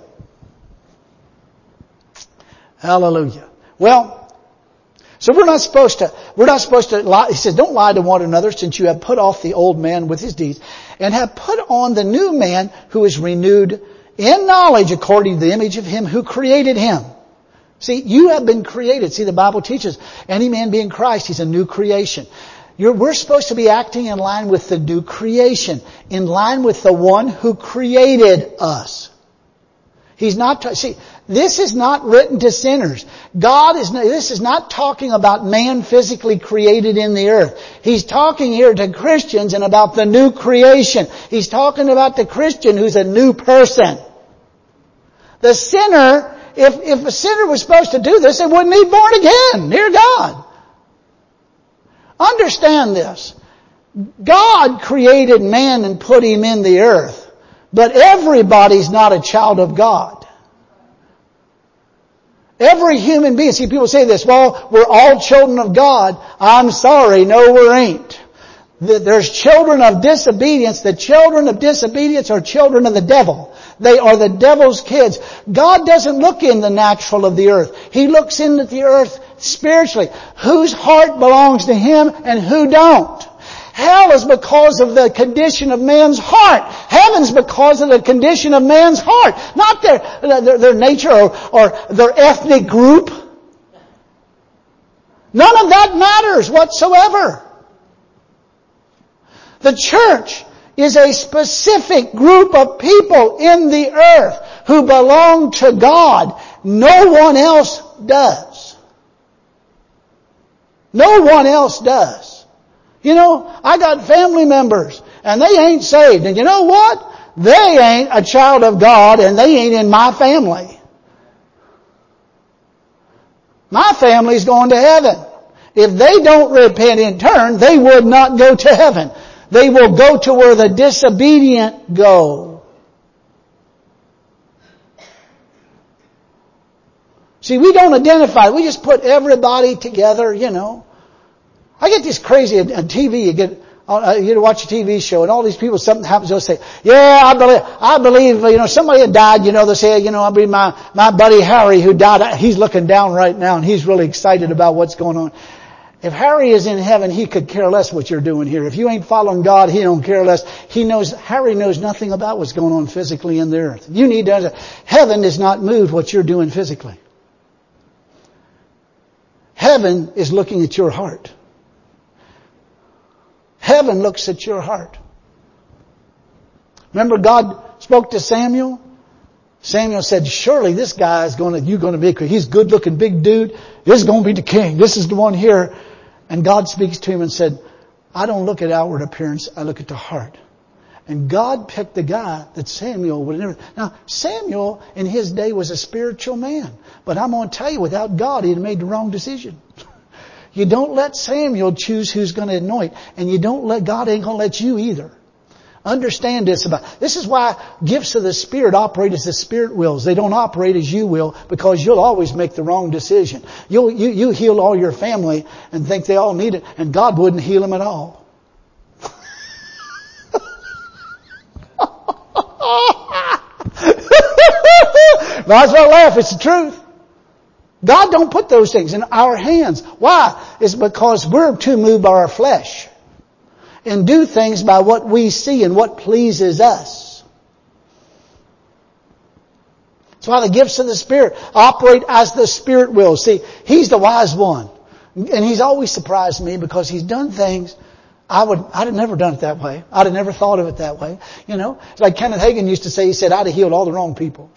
Hallelujah. Well, so we're not supposed to, we're not supposed to lie. He says, don't lie to one another, since you have put off the old man with his deeds and have put on the new man, who is renewed in knowledge according to the image of him who created him. See, you have been created. See, the Bible teaches any man being Christ, he's a new creation. You're, we're supposed to be acting in line with the new creation, in line with the one who created us. He's not, see, this is not written to sinners. God is, this is not talking about man physically created in the earth. He's talking here to Christians and about the new creation. He's talking about the Christian who's a new person. The sinner, if, if a sinner was supposed to do this, they wouldn't be born again. Dear God. Understand this. God created man and put him in the earth. But everybody's not a child of God. Every human being. See, people say this, well, we're all children of God. I'm sorry, no, we ain't. There's children of disobedience. The children of disobedience are children of the devil. They are the devil's kids. God doesn't look in the natural of the earth. He looks into the earth spiritually. Whose heart belongs to Him and who don't. Hell is because of the condition of man's heart. Heaven's because of the condition of man's heart. Not their, their, their nature or, or their ethnic group. None of that matters whatsoever. The church is a specific group of people in the earth who belong to God. No one else does. No one else does. You know, I got family members and they ain't saved. And you know what? They ain't a child of God and they ain't in my family. My family's going to heaven. If they don't repent in turn, they would not go to heaven. They will go to where the disobedient go. See, we don't identify. We just put everybody together, you know. I get this crazy on T V. You get, uh, you watch a T V show, and all these people, something happens, they'll say, "Yeah, I believe, I believe, you know, somebody had died." You know, they say, "You know, I believe my my buddy Harry who died. He's looking down right now, and he's really excited about what's going on." If Harry is in heaven, he could care less what you're doing here. If you ain't following God, he don't care less. He knows, Harry knows nothing about what's going on physically in the earth. You need to understand, heaven does not move what you're doing physically. Heaven is looking at your heart. Heaven looks at your heart. Remember God spoke to Samuel? Samuel said, surely this guy is going to, you're going to be, he's a good looking big dude. This is going to be the king. This is the one here. And God speaks to him and said, I don't look at outward appearance. I look at the heart. And God picked the guy that Samuel would never. Now, Samuel in his day was a spiritual man. But I'm going to tell you, without God, he'd made the wrong decision. You don't let Samuel choose who's going to anoint. And you don't let, God ain't going to let you either. Understand this about, this is why gifts of the Spirit operate as the Spirit wills. They don't operate as you will, because you'll always make the wrong decision. You'll, you, you heal all your family and think they all need it, and God wouldn't heal them at all. Might as well laugh. It's the truth. God don't put those things in our hands. Why? It's because we're too moved by our flesh and do things by what we see and what pleases us. That's why the gifts of the Spirit operate as the Spirit wills. See, He's the wise one. And He's always surprised me because He's done things I would, I'd have never done it that way. I'd have never thought of it that way. You know, it's like Kenneth Hagin used to say, he said, I'd have healed all the wrong people.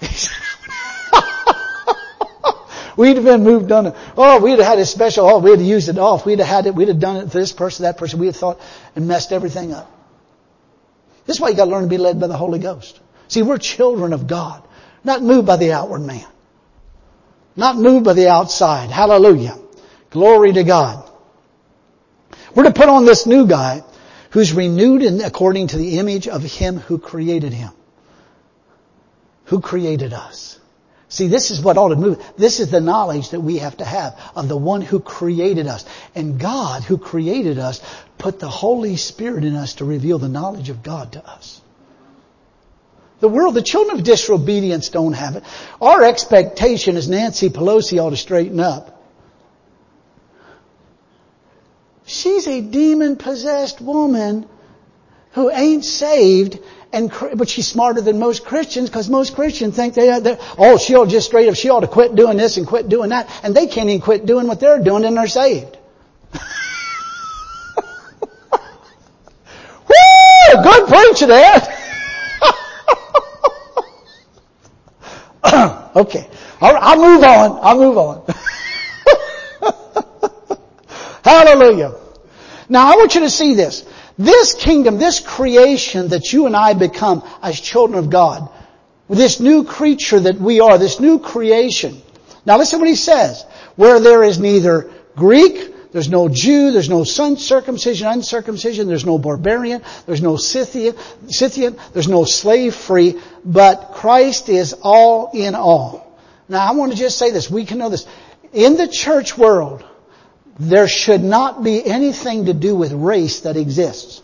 We'd have been moved on. Oh, we'd have had a special, oh, we'd have used it off. We'd have had it, we'd have done it for this person, that person. We'd have thought and messed everything up. This is why you got to learn to be led by the Holy Ghost. See, we're children of God. Not moved by the outward man. Not moved by the outside. Hallelujah. Glory to God. We're to put on this new guy who's renewed in, according to the image of Him who created him. Who created us. See, this is what ought to move. This is the knowledge that we have to have of the one who created us. And God, who created us, put the Holy Spirit in us to reveal the knowledge of God to us. The world, the children of disobedience don't have it. Our expectation is Nancy Pelosi ought to straighten up. She's a demon-possessed woman who ain't saved, and but she's smarter than most Christians, because most Christians think they, they oh, she ought to just straight up, she ought to quit doing this and quit doing that, and they can't even quit doing what they're doing, and they're saved. Woo! Good preaching, Ed. Okay, I'll, I'll move on. I'll move on. Hallelujah. Now I want you to see this. This kingdom, this creation that you and I become as children of God, this new creature that we are, this new creation. Now listen what he says. Where there is neither Greek, there's no Jew, there's no circumcision, uncircumcision, there's no barbarian, there's no Scythian, Scythian, there's no slave free, but Christ is all in all. Now I want to just say this. We can know this. In the church world, there should not be anything to do with race that exists.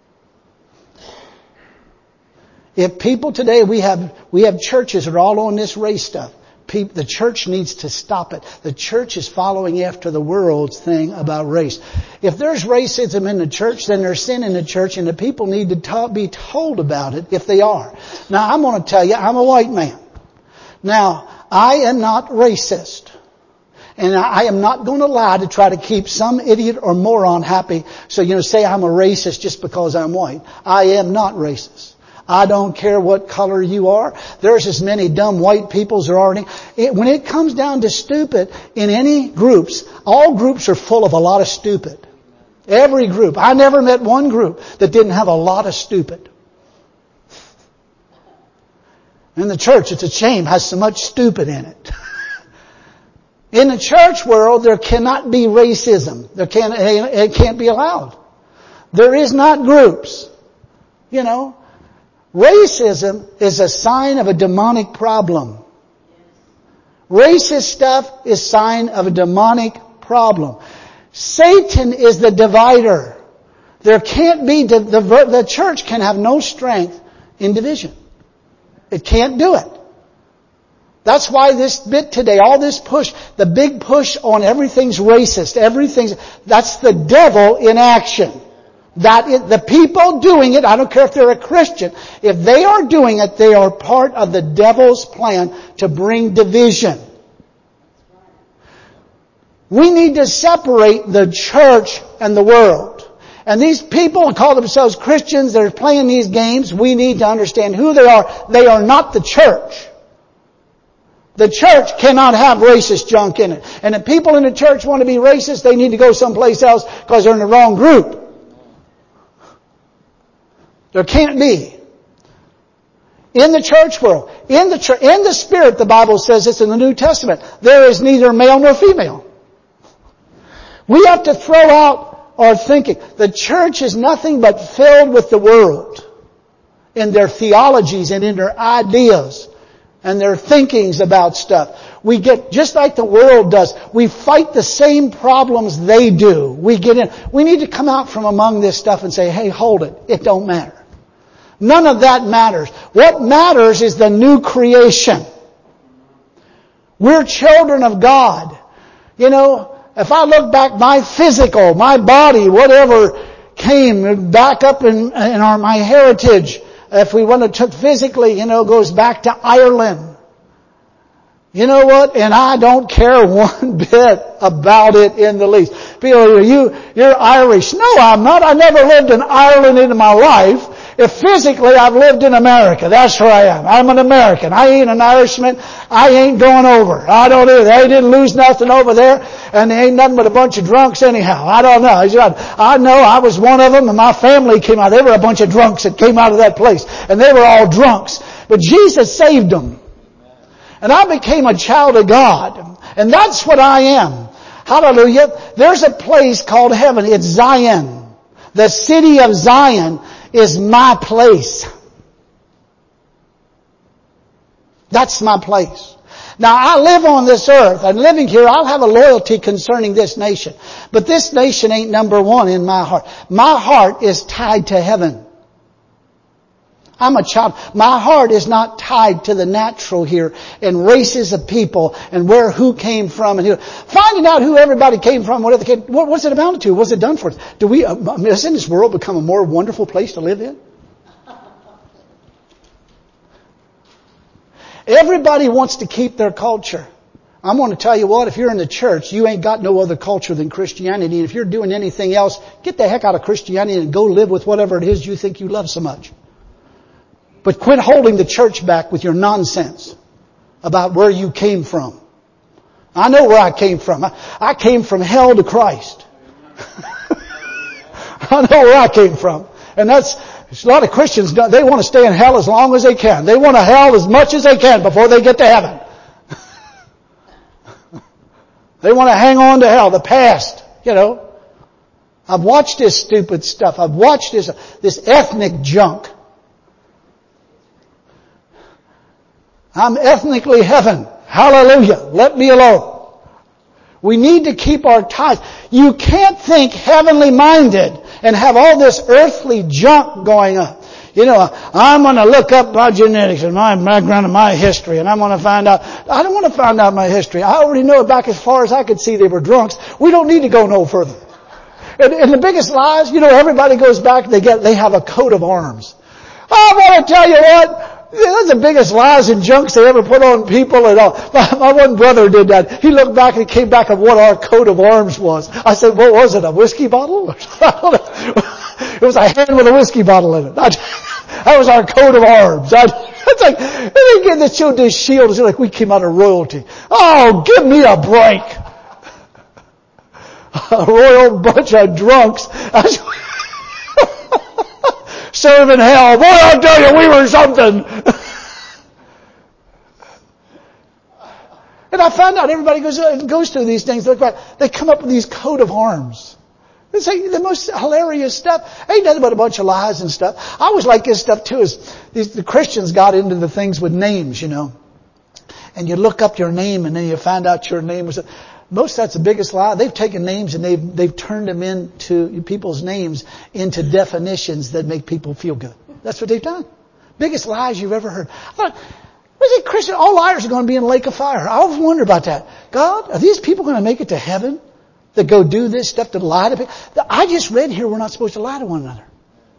If people today, we have, we have churches that are all on this race stuff. People, the church needs to stop it. The church is following after the world's thing about race. If there's racism in the church, then there's sin in the church, and the people need to ta- be told about it if they are. Now, I'm going to tell you, I'm a white man. Now, I am not racist. And I am not going to lie to try to keep some idiot or moron happy. So, you know, say I'm a racist just because I'm white. I am not racist. I don't care what color you are. There's as many dumb white people as there are. It, when it comes down to stupid, in any groups, all groups are full of a lot of stupid. Every group. I never met one group that didn't have a lot of stupid. In the church, it's a shame, has so much stupid in it. In the church world, there cannot be racism. There can't, it can't be allowed. There is not groups. You know, racism is a sign of a demonic problem. Racist stuff is sign of a demonic problem. Satan is the divider. There can't be, the, the, the church can have no strength in division. It can't do it. That's why this bit today, all this push, the big push on everything's racist, everything's, that's the devil in action. That is, the people doing it, I don't care if they're a Christian, if they are doing it, they are part of the devil's plan to bring division. We need to separate the church and the world. And these people who call themselves Christians, they're playing these games, we need to understand who they are. They are not the church. The church cannot have racist junk in it. And if people in the church want to be racist, they need to go someplace else because they're in the wrong group. There can't be. In the church world, in the church, in the Spirit, the Bible says this in the New Testament, there is neither male nor female. We have to throw out our thinking. The church is nothing but filled with the world in their theologies and in their ideas and their thinkings about stuff. We get, just like the world does, we fight the same problems they do. We get in, we need to come out from among this stuff and say, hey, hold it. It don't matter. None of that matters. What matters is the new creation. We're children of God. You know, if I look back, my physical, my body, whatever came back up in, in our, my heritage, if we want to took physically, you know, goes back to Ireland. You know what? And I don't care one bit about it in the least. People, you, you're Irish. No, I'm not. I never lived in Ireland in my life. If physically I've lived in America, that's where I am. I'm an American. I ain't an Irishman. I ain't going over. I don't either. They didn't lose nothing over there, and they ain't nothing but a bunch of drunks anyhow. I don't know. I know I was one of them, and my family came out. They were a bunch of drunks that came out of that place, and they were all drunks. But Jesus saved them. And I became a child of God. And that's what I am. Hallelujah. There's a place called heaven. It's Zion. The city of Zion is my place. That's my place. Now I live on this earth. I'm living here. I'll have a loyalty concerning this nation. But this nation ain't number one in my heart. My heart is tied to heaven. I'm a child. My heart is not tied to the natural here and races of people and where who came from and who. Finding out who everybody came from, where they came, what, what's it amounted to? What's it done for us? Do we, uh, hasn't this world become a more wonderful place to live in? Everybody wants to keep their culture. I'm going to tell you what, if you're in the church, you ain't got no other culture than Christianity. And if you're doing anything else, get the heck out of Christianity and go live with whatever it is you think you love so much. But quit holding the church back with your nonsense about where you came from. I know where I came from. I, I came from hell to Christ. I know where I came from. And that's, a lot of Christians, they want to stay in hell as long as they can. They want to hell as much as they can before they get to heaven. They want to hang on to hell, the past, you know. I've watched this stupid stuff. I've watched this, this ethnic junk. I'm ethnically heaven. Hallelujah. Let me alone. We need to keep our ties. You can't think heavenly minded and have all this earthly junk going on. You know, I'm going to look up my genetics and my background and my history, and I'm going to find out. I don't want to find out my history. I already know it back as far as I could see they were drunks. We don't need to go no further. And, and the biggest lies, you know, everybody goes back, they get, they have a coat of arms. I want to tell you what. That's the biggest lies and junks they ever put on people at all. My, my one brother did that. He looked back and he came back of what our coat of arms was. I said, what was it, a whiskey bottle? It was a hand with a whiskey bottle in it. I, that was our coat of arms. I, it's like, they get this showed this shield. It's like we came out of royalty. Oh, give me a break. A royal bunch of drunks. Serving hell. Boy, I'll tell you, we were something. And I found out everybody goes goes through these things. They come up with these coat of arms. It's like the most hilarious stuff. Ain't nothing but a bunch of lies and stuff. I always like this stuff too. Is these, the Christians got into the things with names, you know. And you look up your name and then you find out your name was. Most of that's the biggest lie. They've taken names and they've, they've turned them into, people's names into definitions that make people feel good. That's what they've done. Biggest lies you've ever heard. I thought, was it Christian? All liars are going to be in a lake of fire. I always wonder about that. God, are these people going to make it to heaven that go do this stuff to lie to people? I just read here we're not supposed to lie to one another.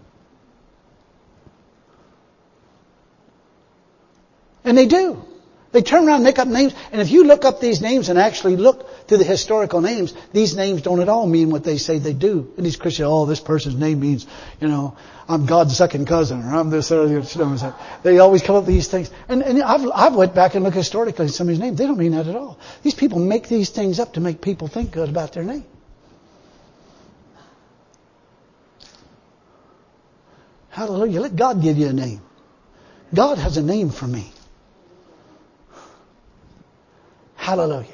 And they do. They turn around and make up names. And if you look up these names and actually look through the historical names, these names don't at all mean what they say they do. And these Christians, oh, this person's name means, you know, I'm God's second cousin, or I'm this, or that. They always come up with these things. And, and I've, I've went back and looked historically at some of these names. They don't mean that at all. These people make these things up to make people think good about their name. Hallelujah. Let God give you a name. God has a name for me. Hallelujah.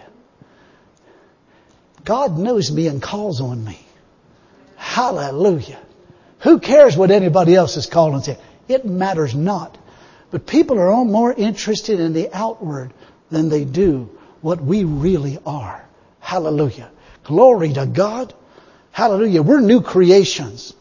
God knows me and calls on me. Hallelujah. Who cares what anybody else is calling and saying? It matters not. But people are all more interested in the outward than they do what we really are. Hallelujah. Glory to God. Hallelujah. We're new creations.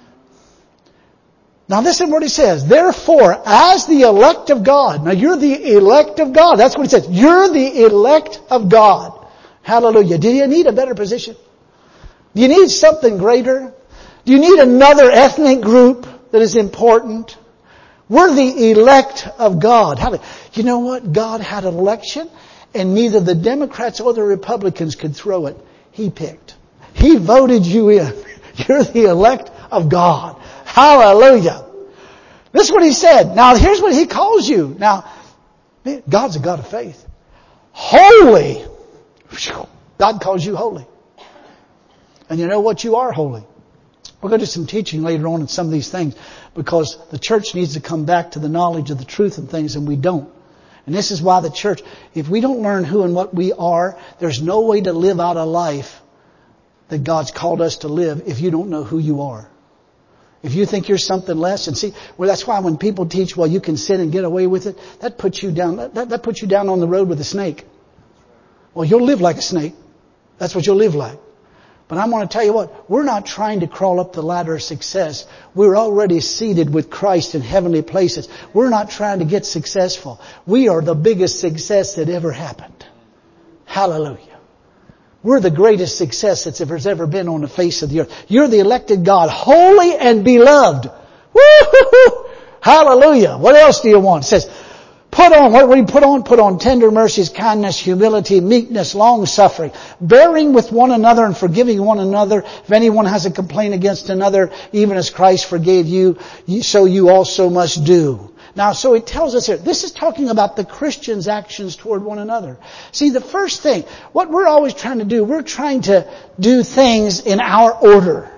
Now listen what he says. Therefore, as the elect of God. Now you're the elect of God. That's what he says. You're the elect of God. Hallelujah. Do you need a better position? Do you need something greater? Do you need another ethnic group that is important? We're the elect of God. Hallelujah. You know what? God had an election and neither the Democrats or the Republicans could throw it. He picked. He voted you in. You're the elect of God. Hallelujah. This is what he said. Now here's what he calls you. Now, God's a God of faith. Holy. God calls you holy. And you know what? You are holy. We're going to do some teaching later on in some of these things because the church needs to come back to the knowledge of the truth and things, and we don't. And this is why the church, if we don't learn who and what we are, there's no way to live out a life that God's called us to live if you don't know who you are. If you think you're something less, and see, well, that's why when people teach, well, you can sin and get away with it, that puts you down, that, that puts you down on the road with a snake. Well, you'll live like a snake. That's what you'll live like. But I'm going to tell you what, we're not trying to crawl up the ladder of success. We're already seated with Christ in heavenly places. We're not trying to get successful. We are the biggest success that ever happened. Hallelujah. We're the greatest success that's ever, ever been on the face of the earth. You're the elected God, holy and beloved. Woo-hoo-hoo! Hallelujah. What else do you want? It says, put on, what do you put on? Put on tender mercies, kindness, humility, meekness, long-suffering, bearing with one another and forgiving one another. If anyone has a complaint against another, even as Christ forgave you, so you also must do. Now, so it tells us here, this is talking about the Christian's actions toward one another. See, the first thing, what we're always trying to do, we're trying to do things in our order.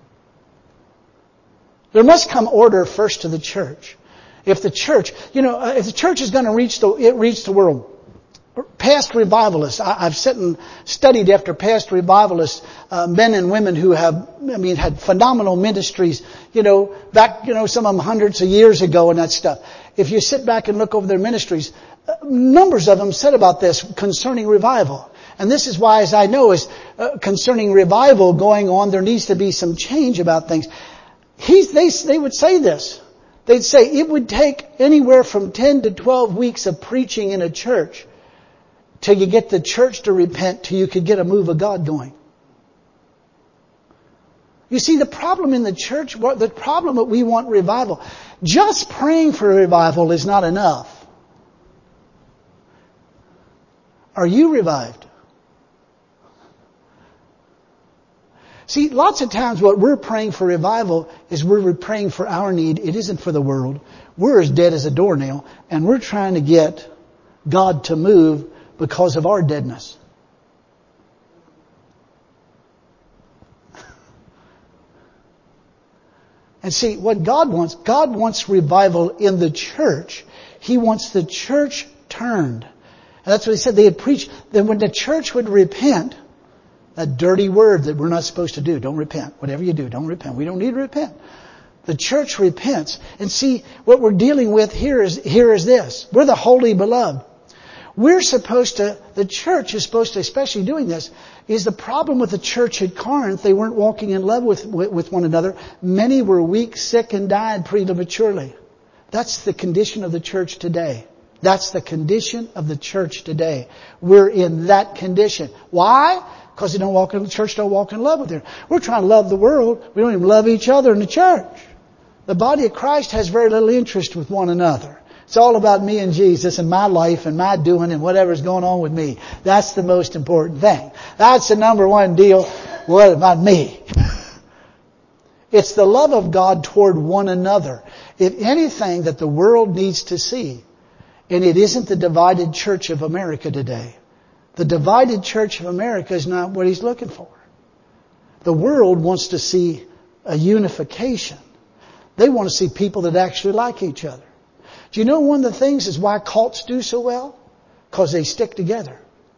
There must come order first to the church. If the church, you know, if the church is going to reach the, it reach the world, past revivalists, I, I've sat and studied after past revivalists, uh, men and women who have, I mean, had phenomenal ministries, you know, back, you know, some of them hundreds of years ago and that stuff. If you sit back and look over their ministries, uh, numbers of them said about this concerning revival. And this is why, as I know, is uh, concerning revival going on, there needs to be some change about things. He's, they, they would say this. They'd say it would take anywhere from ten to twelve weeks of preaching in a church till you get the church to repent, till you could get a move of God going. You see, the problem in the church, the problem that we want revival, just praying for revival is not enough. Are you revived? See, lots of times what we're praying for revival is we're praying for our need. It isn't for the world. We're as dead as a doornail, and we're trying to get God to move because of our deadness. And see, what God wants, God wants revival in the church. He wants the church turned. And that's what He said. They had preached that when the church would repent, that dirty word that we're not supposed to do, don't repent. Whatever you do, don't repent. We don't need to repent. The church repents. And see, what we're dealing with here is, here is this. We're the holy beloved. We're supposed to, the church is supposed to, especially doing this, is the problem with the church at Corinth. They weren't walking in love with, with, with one another. Many were weak, sick, and died prematurely. That's the condition of the church today. That's the condition of the church today. We're in that condition. Why? Because they don't walk in the church, don't walk in love with her. We're trying to love the world. We don't even love each other in the church. The body of Christ has very little interest with one another. It's all about me and Jesus and my life and my doing and whatever's going on with me. That's the most important thing. That's the number one deal. What about me? It's the love of God toward one another. If anything that the world needs to see, and it isn't the divided church of America today. The divided church of America is not what He's looking for. The world wants to see a unification. They want to see people that actually like each other. Do you know one of the things is why cults do so well? Because they stick together.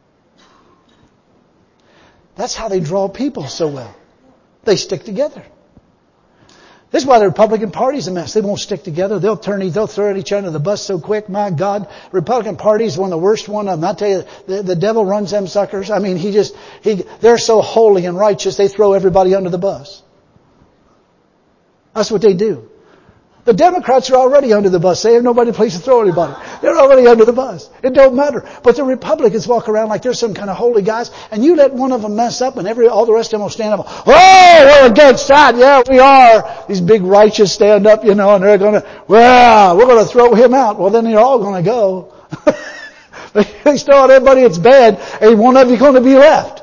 That's how they draw people so well. They stick together. This is why the Republican Party's a mess. They won't stick together. They'll turn, they'll throw at each other under the bus so quick. My God, Republican Party is one of the worst one of them. I tell you, the, the devil runs them suckers. I mean, he just, he, they're so holy and righteous, they throw everybody under the bus. That's what they do. The Democrats are already under the bus. They have nobody place to throw anybody. They're already under the bus. It don't matter. But the Republicans walk around like they're some kind of holy guys, and you let one of them mess up, and every all the rest of them will stand up. Oh, we're against that. Yeah, we are. These big righteous stand up, you know, and they're going to, well, we're going to throw him out. Well, then they're all going to go. They start everybody that's bad, and one of you going to be left.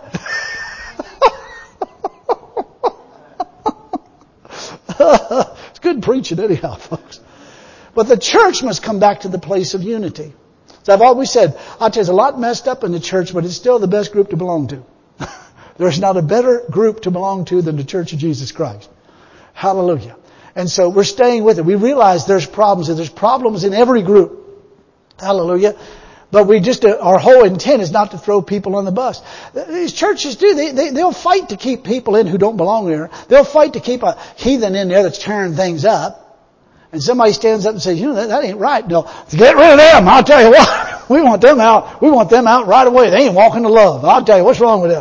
It's good preaching anyhow, folks. But the church must come back to the place of unity. So I've always said, I'll tell you, there's a lot messed up in the church, but it's still the best group to belong to. There's not a better group to belong to than the Church of Jesus Christ. Hallelujah. And so we're staying with it. We realize there's problems, and there's problems in every group. Hallelujah. But we just, uh, our whole intent is not to throw people on the bus. These churches do, they, they, they'll fight to keep people in who don't belong there. They'll fight to keep a heathen in there that's tearing things up. And somebody stands up and says, you know, that, that ain't right. They'll get rid of them. I'll tell you what. We want them out. We want them out right away. They ain't walking to love. I'll tell you what's wrong with them.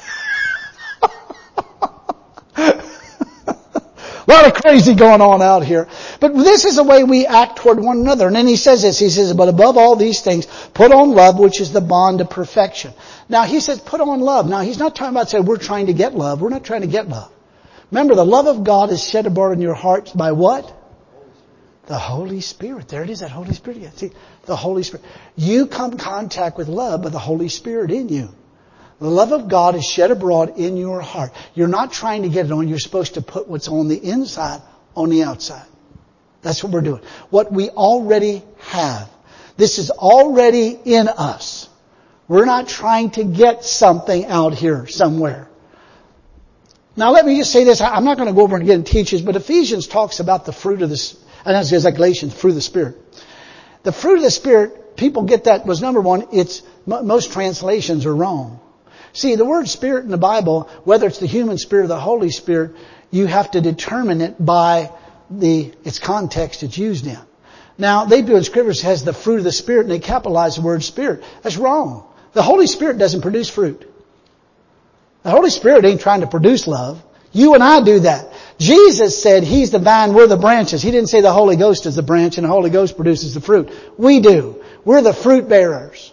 A lot of crazy going on out here. But this is the way we act toward one another. And then he says this, he says, but above all these things, put on love, which is the bond of perfection. Now he says, put on love. Now he's not talking about saying we're trying to get love. We're not trying to get love. Remember, the love of God is shed abroad in your hearts by what? The Holy Spirit. There it is, that Holy Spirit again. See, the Holy Spirit. You come in contact with love by the Holy Spirit in you. The love of God is shed abroad in your heart. You're not trying to get it on. You're supposed to put what's on the inside on the outside. That's what we're doing. What we already have. This is already in us. We're not trying to get something out here somewhere. Now let me just say this. I'm not going to go over and again and teach this, but Ephesians talks about the fruit of the, and that's like Galatians, fruit of the Spirit. The fruit of the Spirit, people get that was number one, it's, most translations are wrong. See, the word spirit in the Bible, whether it's the human spirit or the Holy Spirit, you have to determine it by the its context it's used in. Now, they do in Scripture has the fruit of the Spirit and they capitalize the word Spirit. That's wrong. The Holy Spirit doesn't produce fruit. The Holy Spirit ain't trying to produce love. You and I do that. Jesus said He's the vine, we're the branches. He didn't say the Holy Ghost is the branch and the Holy Ghost produces the fruit. We do. We're the fruit bearers.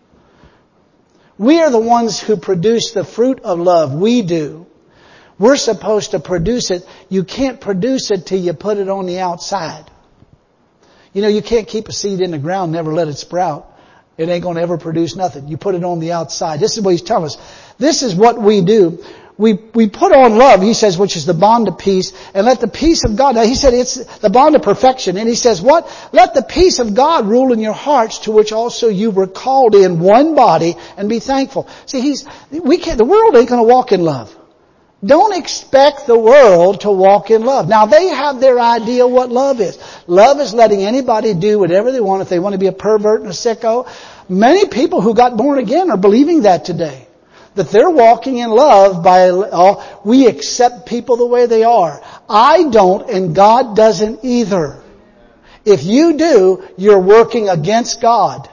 We are the ones who produce the fruit of love. We do. We're supposed to produce it. You can't produce it till you put it on the outside. You know, you can't keep a seed in the ground, never let it sprout. It ain't going to ever produce nothing. You put it on the outside. This is what He's telling us. This is what we do. We, we put on love, He says, which is the bond of peace, and let the peace of God, now He said it's the bond of perfection, and He says what? Let the peace of God rule in your hearts, to which also you were called in one body, and be thankful. See, He's, we can't, the world ain't gonna walk in love. Don't expect the world to walk in love. Now they have their idea what love is. Love is letting anybody do whatever they want. If they want to be a pervert and a sicko. Many people who got born again are believing that today. That they're walking in love by, oh, we accept people the way they are. I don't, and God doesn't either. If you do, you're working against God.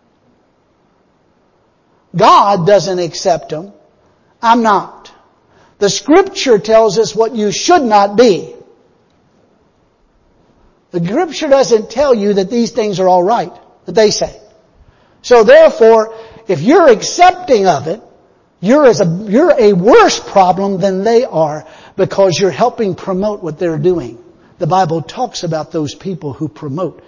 God doesn't accept them. I'm not. The Scripture tells us what you should not be. The Scripture doesn't tell you that these things are all right, that they say. So therefore, if you're accepting of it, You're as a, you're a worse problem than they are, because you're helping promote what they're doing. The Bible talks about those people who promote.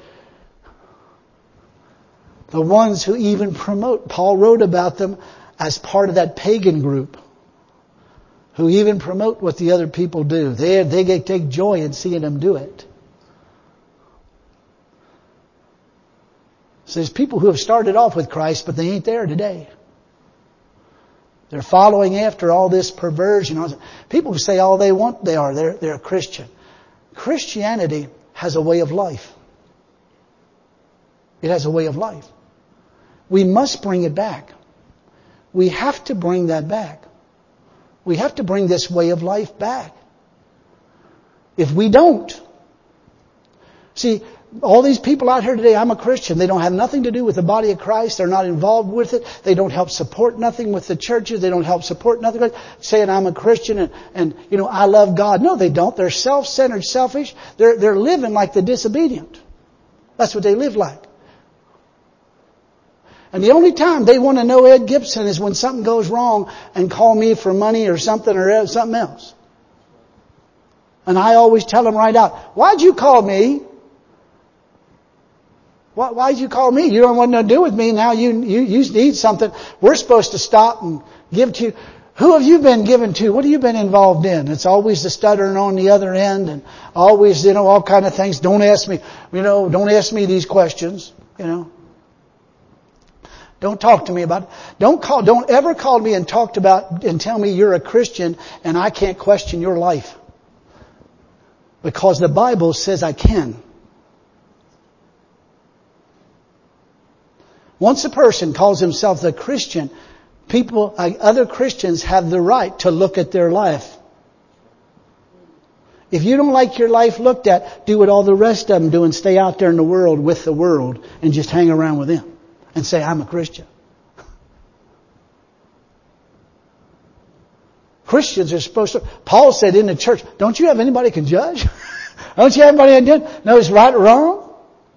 The ones who even promote. Paul wrote about them as part of that pagan group who even promote what the other people do. They, they take joy in seeing them do it. So there's people who have started off with Christ, but they ain't there today. They're following after all this perversion. People who say all they want they are. They're, they're a Christian. Christianity has a way of life. It has a way of life. We must bring it back. We have to bring that back. We have to bring this way of life back. If we don't, see, all these people out here today, I'm a Christian. They don't have nothing to do with the body of Christ. They're not involved with it. They don't help support nothing with the churches. They don't help support nothing. Saying I'm a Christian and, and you know, I love God. No, they don't. They're self-centered, selfish. They're, they're living like the disobedient. That's what they live like. And the only time they want to know Ed Gibson is when something goes wrong and call me for money or something or something else. And I always tell them right out, why'd you call me? Why, why'd you call me? You don't want nothing to do with me. Now you, you, you need something. We're supposed to stop and give to you. Who have you been given to? What have you been involved in? It's always the stuttering on the other end and always, you know, all kind of things. Don't ask me, you know, don't ask me these questions, you know. Don't talk to me about it. Don't call, don't ever call me and talk about and tell me you're a Christian and I can't question your life. Because the Bible says I can. Once a person calls himself a Christian, people, uh, other Christians have the right to look at their life. If you don't like your life looked at, do what all the rest of them do and stay out there in the world with the world and just hang around with them and say, I'm a Christian. Christians are supposed to, Paul said in the church, don't you have anybody can judge? Don't you have anybody that knows right or wrong?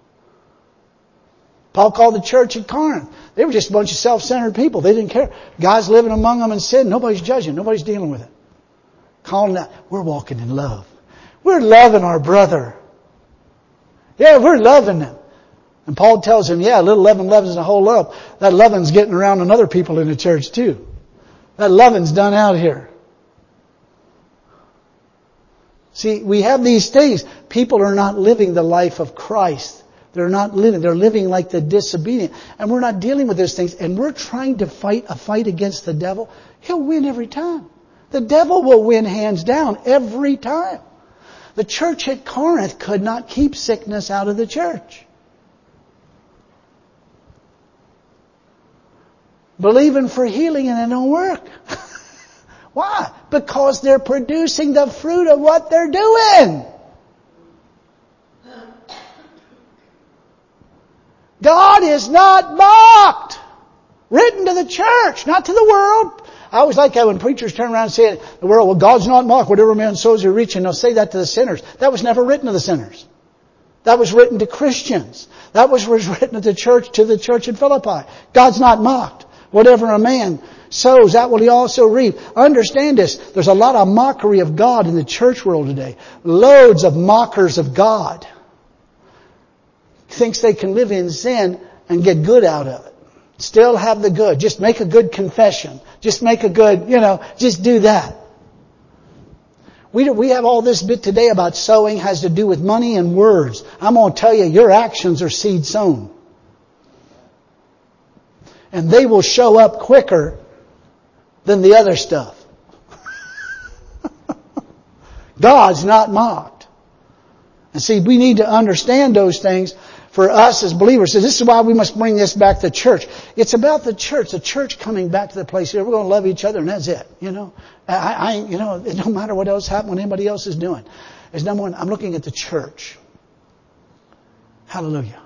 Paul called the church at Corinth. They were just a bunch of self-centered people. They didn't care. Guys living among them in sin. Nobody's judging. Nobody's dealing with it. Calling that, we're walking in love. We're loving our brother. Yeah, we're loving them. And Paul tells him, yeah, a little leaven leavens the whole lump. That leaven's getting around on other people in the church too. That leaven's done out here. See, we have these things. People are not living the life of Christ. They're not living. They're living like the disobedient. And we're not dealing with those things. And we're trying to fight a fight against the devil. He'll win every time. The devil will win hands down every time. The church at Corinth could not keep sickness out of the church. Believing for healing and it don't work. Why? Because they're producing the fruit of what they're doing. God is not mocked. Written to the church, not to the world. I always like that when preachers turn around and say the world, well, God's not mocked. Whatever man sows he reaps. And they'll say that to the sinners. That was never written to the sinners. That was written to Christians. That was written to the church, to the church in Philippi. God's not mocked. Whatever a man sows, that will he also reap. Understand this. There's a lot of mockery of God in the church world today. Loads of mockers of God. Thinks they can live in sin and get good out of it. Still have the good. Just make a good confession. Just make a good, you know, just do that. We we have all this bit today about sowing has to do with money and words. I'm going to tell you, your actions are seed sown. And they will show up quicker than the other stuff. God's not mocked. And see, we need to understand those things for us as believers. So this is why we must bring this back to church. It's about the church, the church coming back to the place here. We're going to love each other and that's it. You know, I, I, you know, it don't matter what else happens, what anybody else is doing. As number one, I'm looking at the church. Hallelujah.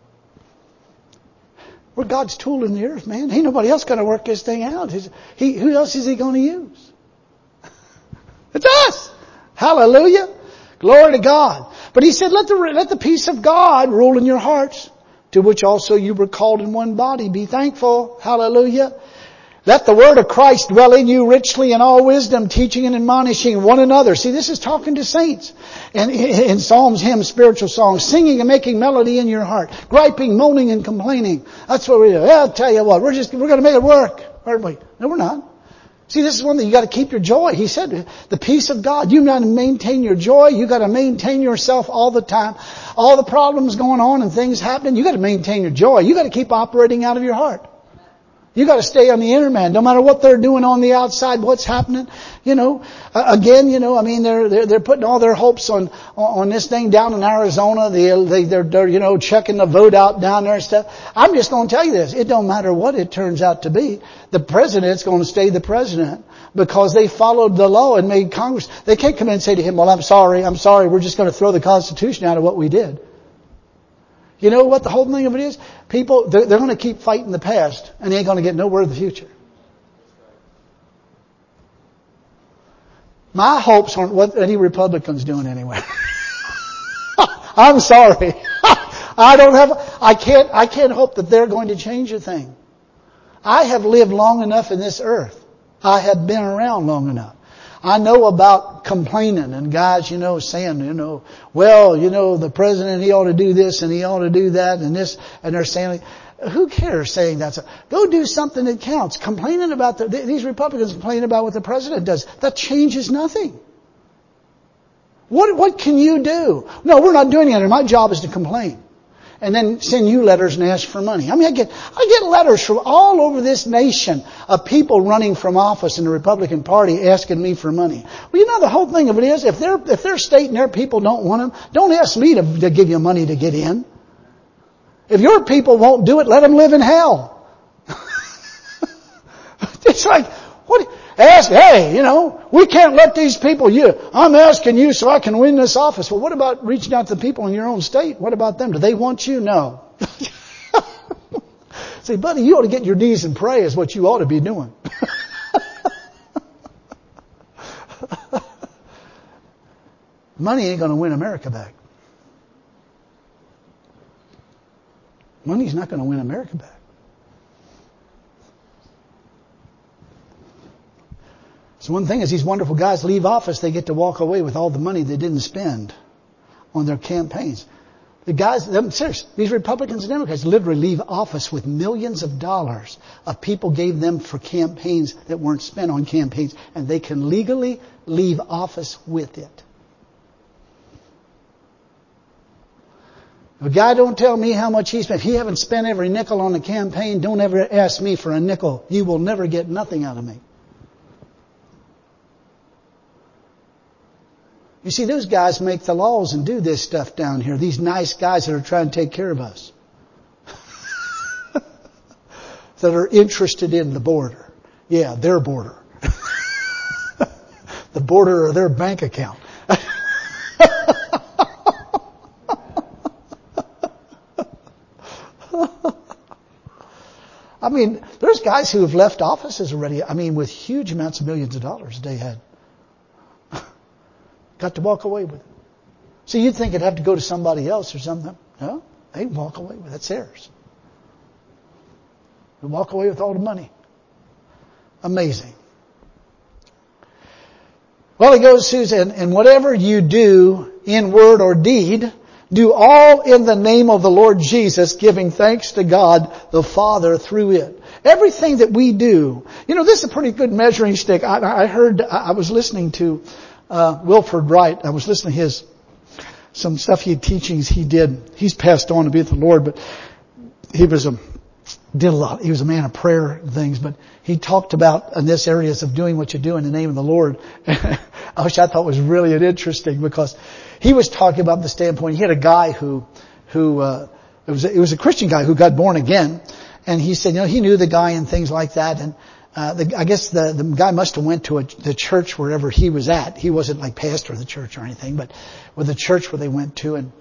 We're God's tool in the earth, man. Ain't nobody else going to work this thing out. He, who else is He going to use? It's us. Hallelujah. Glory to God. But He said, let the, let the peace of God rule in your hearts, to which also you were called in one body. Be thankful. Hallelujah. Let the word of Christ dwell in you richly in all wisdom, teaching and admonishing one another. See, this is talking to saints. And in psalms, hymns, spiritual songs, singing and making melody in your heart, griping, moaning and complaining. That's what we do. I'll tell you what, we're just, we're going to make it work. Aren't we? No, we're not. See, this is one thing. You got to keep your joy. He said, the peace of God. You got to maintain your joy. You got to maintain yourself all the time. All the problems going on and things happening. You got to maintain your joy. You got to keep operating out of your heart. You got to stay on the inner man, no matter what they're doing on the outside, what's happening. You know, uh, again, you know, I mean, they're they're they're putting all their hopes on on this thing down in Arizona. They they they're, they're you know checking the vote out down there and stuff. I'm just going to tell you this: it don't matter what it turns out to be. The president's going to stay the president because they followed the law and made Congress. They can't come in and say to him, "Well, I'm sorry, I'm sorry. We're just going to throw the Constitution out of what we did." You know what the whole thing of it is? People, they're, they're going to keep fighting the past and they ain't going to get nowhere in the future. My hopes aren't what any Republican's doing anyway. I'm sorry. I don't have, I can't, I can't hope that they're going to change a thing. I have lived long enough in this earth. I have been around long enough. I know about complaining and guys, you know, saying, you know, well, you know, the president, he ought to do this and he ought to do that and this, and they're saying, who cares saying that? Go do something that counts. Complaining about the, these Republicans complain about what the president does. That changes nothing. What, what can you do? No, we're not doing it. My job is to complain. And then send you letters and ask for money. I mean, I get, I get letters from all over this nation of people running from office in the Republican Party asking me for money. Well, you know, the whole thing of it is, if their, if their state and their people don't want them, don't ask me to, to give you money to get in. If your people won't do it, let them live in hell. It's like, what? Ask, hey, you know, we can't let these people, you, I'm asking you so I can win this office. Well, what about reaching out to the people in your own state? What about them? Do they want you? No. Say, buddy, you ought to get your knees and pray is what you ought to be doing. Money ain't going to win America back. Money's not going to win America back. So one thing is these wonderful guys leave office, they get to walk away with all the money they didn't spend on their campaigns. The guys, I'm serious, these Republicans and Democrats literally leave office with millions of dollars of people gave them for campaigns that weren't spent on campaigns, and they can legally leave office with it. If a guy don't tell me how much he spent, if he haven't spent every nickel on the campaign, don't ever ask me for a nickel. You will never get nothing out of me. You see, those guys make the laws and do this stuff down here. These nice guys that are trying to take care of us. That are interested in the border. Yeah, their border. The border of their bank account. I mean, there's guys who have left offices already, I mean, with huge amounts of millions of dollars they had. Got to walk away with it. So you'd think it'd have to go to somebody else or something. No, they walk away with it. It's theirs. They walk away with all the money. Amazing. Well, he goes, Susan, and whatever you do in word or deed, do all in the name of the Lord Jesus, giving thanks to God the Father through it. Everything that we do. You know, this is a pretty good measuring stick. I, I heard, I was listening to Uh, Wilford Wright. I was listening to his, some stuff he teachings he did. He's passed on to be with the Lord, but he was a, did a lot. He was a man of prayer and things, but he talked about in this areas of doing what you do in the name of the Lord. Which I thought was really interesting because he was talking about the standpoint. He had a guy who, who, uh, it was, a, it was a Christian guy who got born again. And he said, you know, he knew the guy and things like that. And, Uh, the, I guess the, the guy must have went to a, the church wherever he was at. He wasn't like pastor of the church or anything, but with the church where they went to. And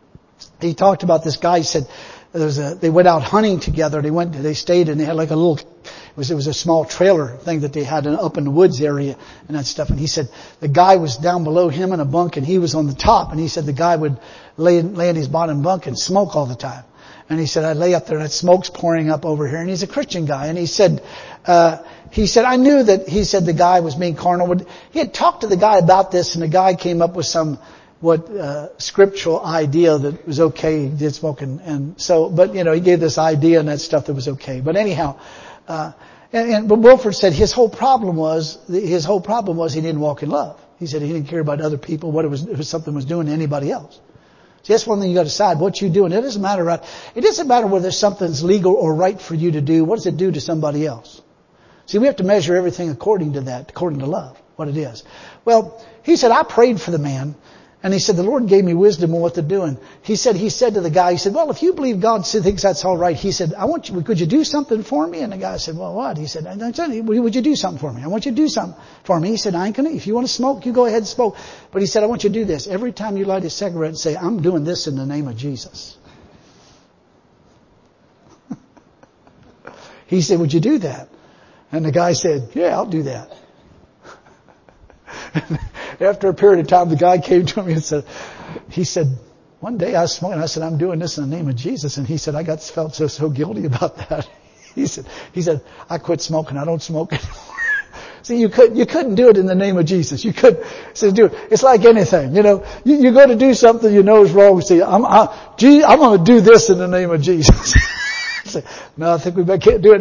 he talked about this guy. He said there was a, they went out hunting together. They went, they stayed and they had like a little, it was, it was a small trailer thing that they had up in the woods area and that stuff. And he said the guy was down below him in a bunk and he was on the top. And he said the guy would lay, lay in his bottom bunk and smoke all the time. And he said, I lay up there and that smoke's pouring up over here. And he's a Christian guy. And he said, uh, he said, I knew that, he said the guy was being carnal. He had talked to the guy about this and the guy came up with some, what, uh, scriptural idea that was okay. He did smoke and, and so, but you know, he gave this idea and that stuff that was okay. But anyhow, uh, and, and, but Wilford said his whole problem was, his whole problem was he didn't walk in love. He said he didn't care about other people, what it was, if something was doing to anybody else. See, that's one thing you got to decide what you do, and it doesn't matter. Right? It doesn't matter whether something's legal or right for you to do. What does it do to somebody else? See, we have to measure everything according to that, according to love, what it is. Well, he said, I prayed for the man, and he said the Lord gave me wisdom on what to do. And he said, he said to the guy, he said, well, if you believe God thinks that's all right, he said, I want you, could you do something for me? And the guy said, well, what? He said, would you do something for me? I want you to do something for me. He said, I ain't gonna, if you want to smoke, you go ahead and smoke. But he said, I want you to do this. Every time you light a cigarette, say, I'm doing this in the name of Jesus. He said, would you do that? And the guy said, yeah, I'll do that. After a period of time, the guy came to me and said, he said, one day I was smoking. I said, I'm doing this in the name of Jesus. And he said, I got felt so, so guilty about that. He said, he said, I quit smoking. I don't smoke anymore. See, you couldn't, you couldn't do it in the name of Jesus. You couldn't say, do it. It's like anything, you know, you, you go to do something you know is wrong. See, I'm, I, gee, I'm going to do this in the name of Jesus. Say, no, I think we can't do it.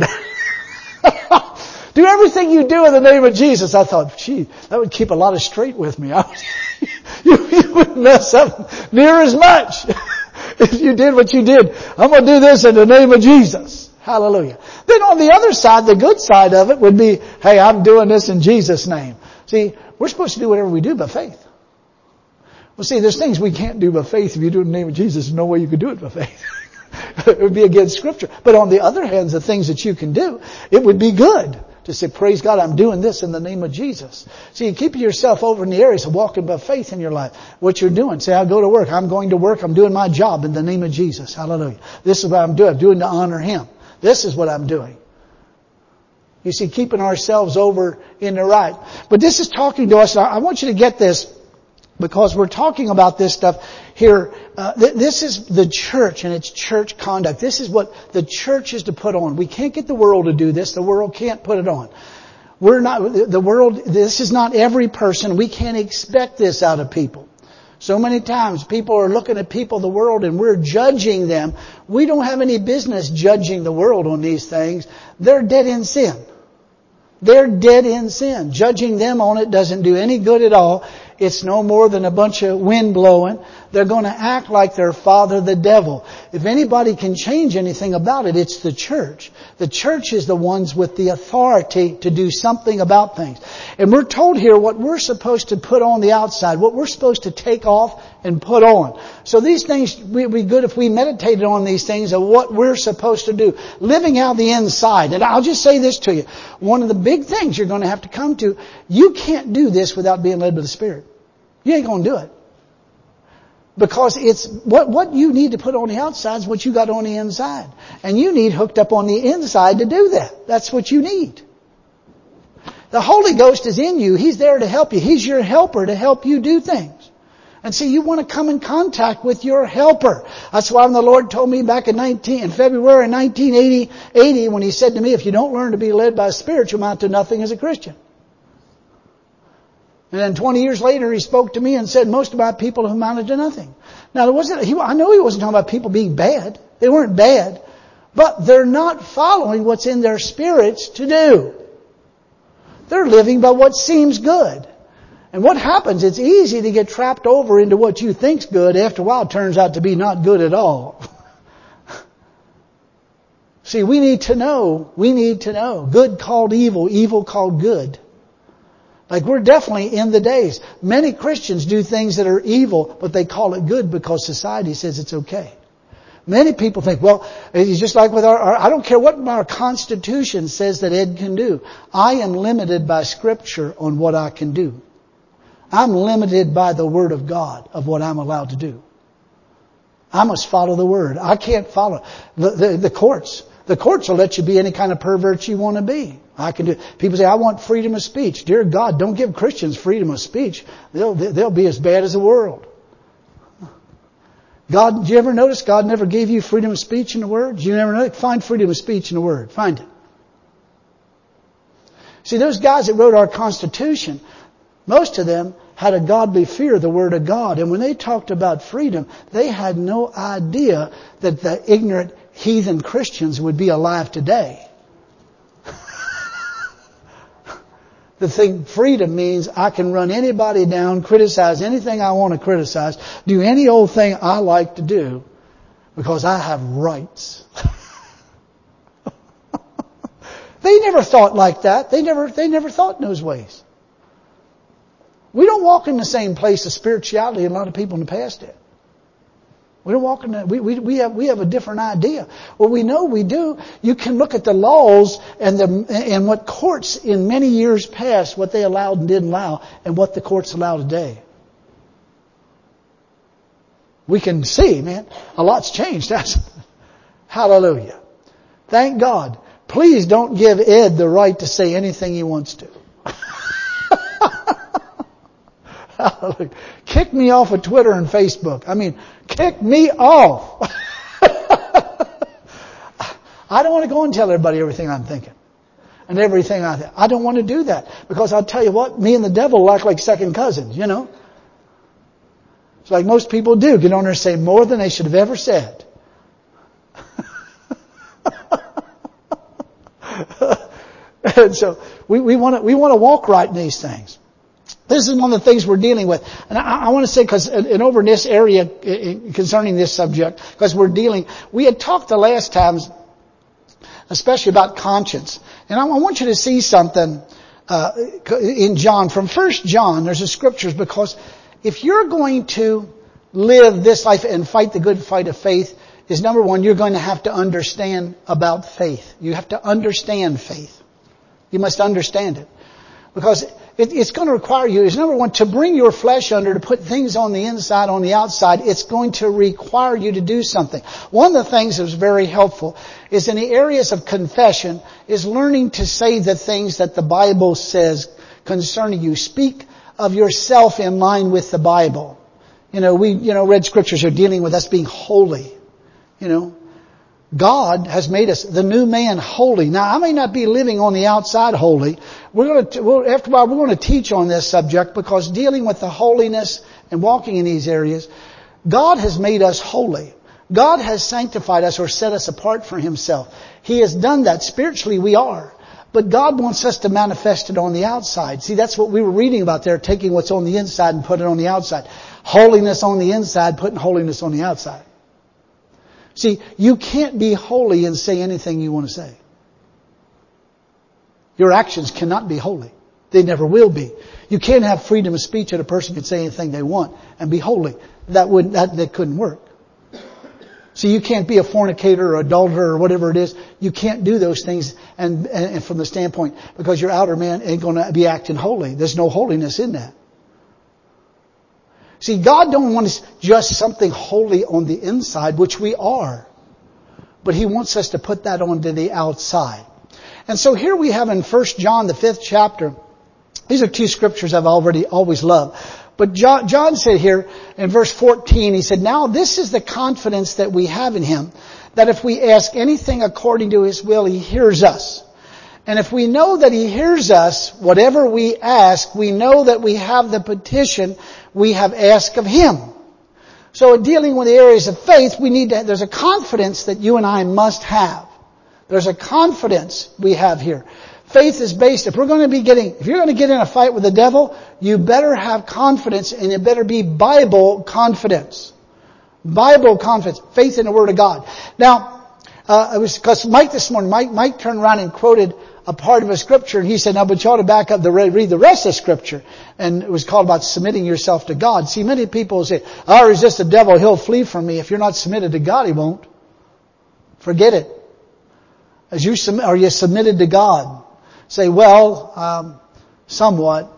Do everything you do in the name of Jesus. I thought, gee, that would keep a lot of straight with me. I was, you, you wouldn't mess up near as much if you did what you did. I'm going to do this in the name of Jesus. Hallelujah. Then on the other side, the good side of it would be, hey, I'm doing this in Jesus' name. See, we're supposed to do whatever we do by faith. Well, see, there's things we can't do by faith. If you do it in the name of Jesus, there's no way you could do it by faith. it would be against Scripture. But on the other hand, the things that you can do, it would be good to say, praise God, I'm doing this in the name of Jesus. So you keep yourself over in the areas of walking by faith in your life. What you're doing. Say, I go to work. I'm going to work. I'm doing my job in the name of Jesus. Hallelujah. This is what I'm doing. I'm doing to honor Him. This is what I'm doing. You see, keeping ourselves over in the right. But this is talking to us. I want you to get this because we're talking about this stuff here. Uh, th- this is the church and its church conduct. This is what the church is to put on. We can't get the world to do this. The world can't put it on. We're not, the world, this is not every person. We can't expect this out of people. So many times people are looking at people, the world, and we're judging them. We don't have any business judging the world on these things. They're dead in sin. They're dead in sin. Judging them on it doesn't do any good at all. It's no more than a bunch of wind blowing. They're going to act like their father, the devil. If anybody can change anything about it, it's the church. The church is the ones with the authority to do something about things. And we're told here what we're supposed to put on the outside, what we're supposed to take off and put on. So these things, we'd be good if we meditated on these things of what we're supposed to do. Living out the inside. And I'll just say this to you. One of the big things you're going to have to come to, you can't do this without being led by the Spirit. You ain't going to do it. Because it's what, what you need to put on the outside is what you got on the inside. And you need hooked up on the inside to do that. That's what you need. The Holy Ghost is in you. He's there to help you. He's your helper to help you do things. And see, you want to come in contact with your helper. That's why when the Lord told me back in nineteen, in February nineteen eighty, when He said to me, if you don't learn to be led by the Spirit, you amount to nothing as a Christian. And then twenty years later, He spoke to me and said, most of my people have amounted to nothing. Now, there wasn't, he, I know He wasn't talking about people being bad. They weren't bad. But they're not following what's in their spirits to do. They're living by what seems good. And what happens, it's easy to get trapped over into what you think's good. After a while, it turns out to be not good at all. See, we need to know, we need to know. Good called evil, evil called good. Like we're definitely in the days. Many Christians do things that are evil, but they call it good because society says it's okay. Many people think, well, it's just like with our, our, I don't care what our Constitution says that Ed can do. I am limited by Scripture on what I can do. I'm limited by the Word of God of what I'm allowed to do. I must follow the Word. I can't follow the, the, the courts. The courts will let you be any kind of pervert you want to be. I can do. People say, I want freedom of speech. Dear God, don't give Christians freedom of speech. They'll, they'll be as bad as the world. God, did you ever notice God never gave you freedom of speech in the Word? Did you never know? Find freedom of speech in the Word. Find it. See, those guys that wrote our Constitution, most of them had a godly fear of the Word of God. And when they talked about freedom, they had no idea that the ignorant heathen Christians would be alive today. The thing freedom means I can run anybody down, criticize anything I want to criticize, do any old thing I like to do because I have rights. They never thought like that. They never, they never thought in those ways. We don't walk in the same place of spirituality a lot of people in the past did. We don't walk in that. We, we, we have, we have a different idea. Well, we know we do. You can look at the laws and the, and what courts in many years past, what they allowed and didn't allow, and what the courts allow today. We can see, man, a lot's changed. That's, hallelujah. Thank God. Please don't give Ed the right to say anything he wants to. Hallelujah. Kick me off of Twitter and Facebook. I mean, kick me off. I don't want to go and tell everybody everything I'm thinking. And everything I think. I don't want to do that. Because I'll tell you what, me and the devil act like second cousins, you know. It's like most people do. Get on there and say more than they should have ever said. And so we, we want to, we want to walk right in these things. This is one of the things we're dealing with. And I, I want to say, because and over in this area concerning this subject, because we're dealing, we had talked the last times, especially about conscience. And I, I want you to see something uh, in John. From First John, there's a scriptures, because if you're going to live this life and fight the good fight of faith, is number one, you're going to have to understand about faith. You have to understand faith. You must understand it. Because it, it's going to require you, is number one, to bring your flesh under, to put things on the inside, on the outside. It's going to require you to do something. One of the things that was very helpful is in the areas of confession, is learning to say the things that the Bible says concerning you. Speak of yourself in line with the Bible. You know, we, you know, read scriptures are dealing with us being holy. You know, God has made us the new man holy. Now, I may not be living on the outside holy. We're going to, we'll, after a while, we're going to teach on this subject, because dealing with the holiness and walking in these areas, God has made us holy. God has sanctified us or set us apart for Himself. He has done that. Spiritually, we are. But God wants us to manifest it on the outside. See, that's what we were reading about there, taking what's on the inside and putting it on the outside. Holiness on the inside, putting holiness on the outside. See, you can't be holy and say anything you want to say. Your actions cannot be holy. They never will be. You can't have freedom of speech that a person can say anything they want and be holy. That would that, that couldn't work. So you can't be a fornicator or adulterer or whatever it is. You can't do those things and, and from the standpoint, because your outer man ain't going to be acting holy. There's no holiness in that. See, God don't want us just something holy on the inside, which we are. But He wants us to put that onto the outside. And so here we have in First John, the fifth chapter. These are two scriptures I've already always loved. But John, John said here in verse fourteen, he said, "Now this is the confidence that we have in Him, that if we ask anything according to His will, He hears us. And if we know that He hears us, whatever we ask, we know that we have the petition we have asked of Him." So in dealing with the areas of faith, we need to, there's a confidence that you and I must have. There's a confidence we have here. Faith is based, if we're going to be getting, if you're going to get in a fight with the devil, you better have confidence, and it better be Bible confidence. Bible confidence. Faith in the Word of God. Now, uh, it was because Mike this morning, Mike, Mike turned around and quoted a part of a scripture, and he said, "Now, but you ought to back up the read the rest of the scripture." And it was called about submitting yourself to God. See, many people say, "I resist the devil, he'll flee from me." If you're not submitted to God, he won't. Forget it. As you submit, are you submitted to God? Say, "Well, um, somewhat.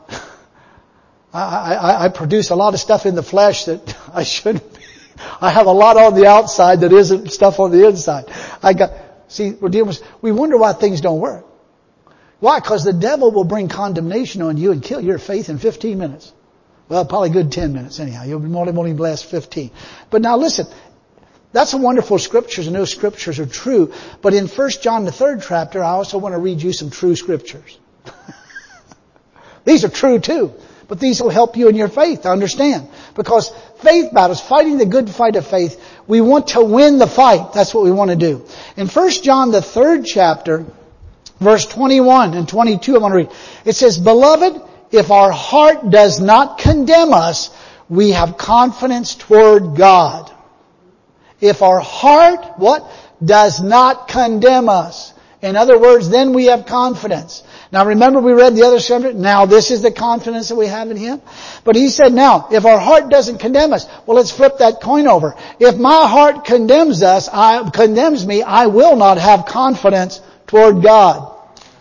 I, I, I produce a lot of stuff in the flesh that I shouldn't be. I have a lot on the outside that isn't stuff on the inside." I got. See, we're dealing with. We wonder why things don't work. Why? Because the devil will bring condemnation on you and kill your faith in fifteen minutes. Well, probably a good ten minutes anyhow. You'll be more than only last fifteen. But now listen, that's a wonderful scriptures, and those scriptures are true. But in First John, the third chapter, I also want to read you some true scriptures. These are true too. But these will help you in your faith to understand. Because faith battles, fighting the good fight of faith, we want to win the fight. That's what we want to do. In First John, the third chapter, verse twenty-one and twenty-two, I want to read. It says, "Beloved, if our heart does not condemn us, we have confidence toward God." If our heart, what? Does not condemn us. In other words, then we have confidence. Now remember we read the other subject? Now this is the confidence that we have in Him. But he said, now, if our heart doesn't condemn us, well, let's flip that coin over. If my heart condemns us, I, condemns me, I will not have confidence toward God.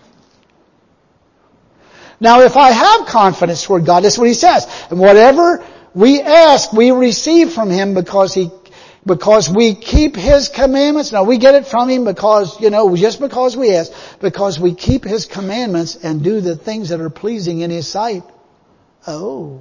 Now if I have confidence toward God, that's what he says. And whatever we ask, we receive from Him because He Because we keep His commandments. Now we get it from Him because, you know, just because we ask. Because we keep His commandments and do the things that are pleasing in His sight. Oh.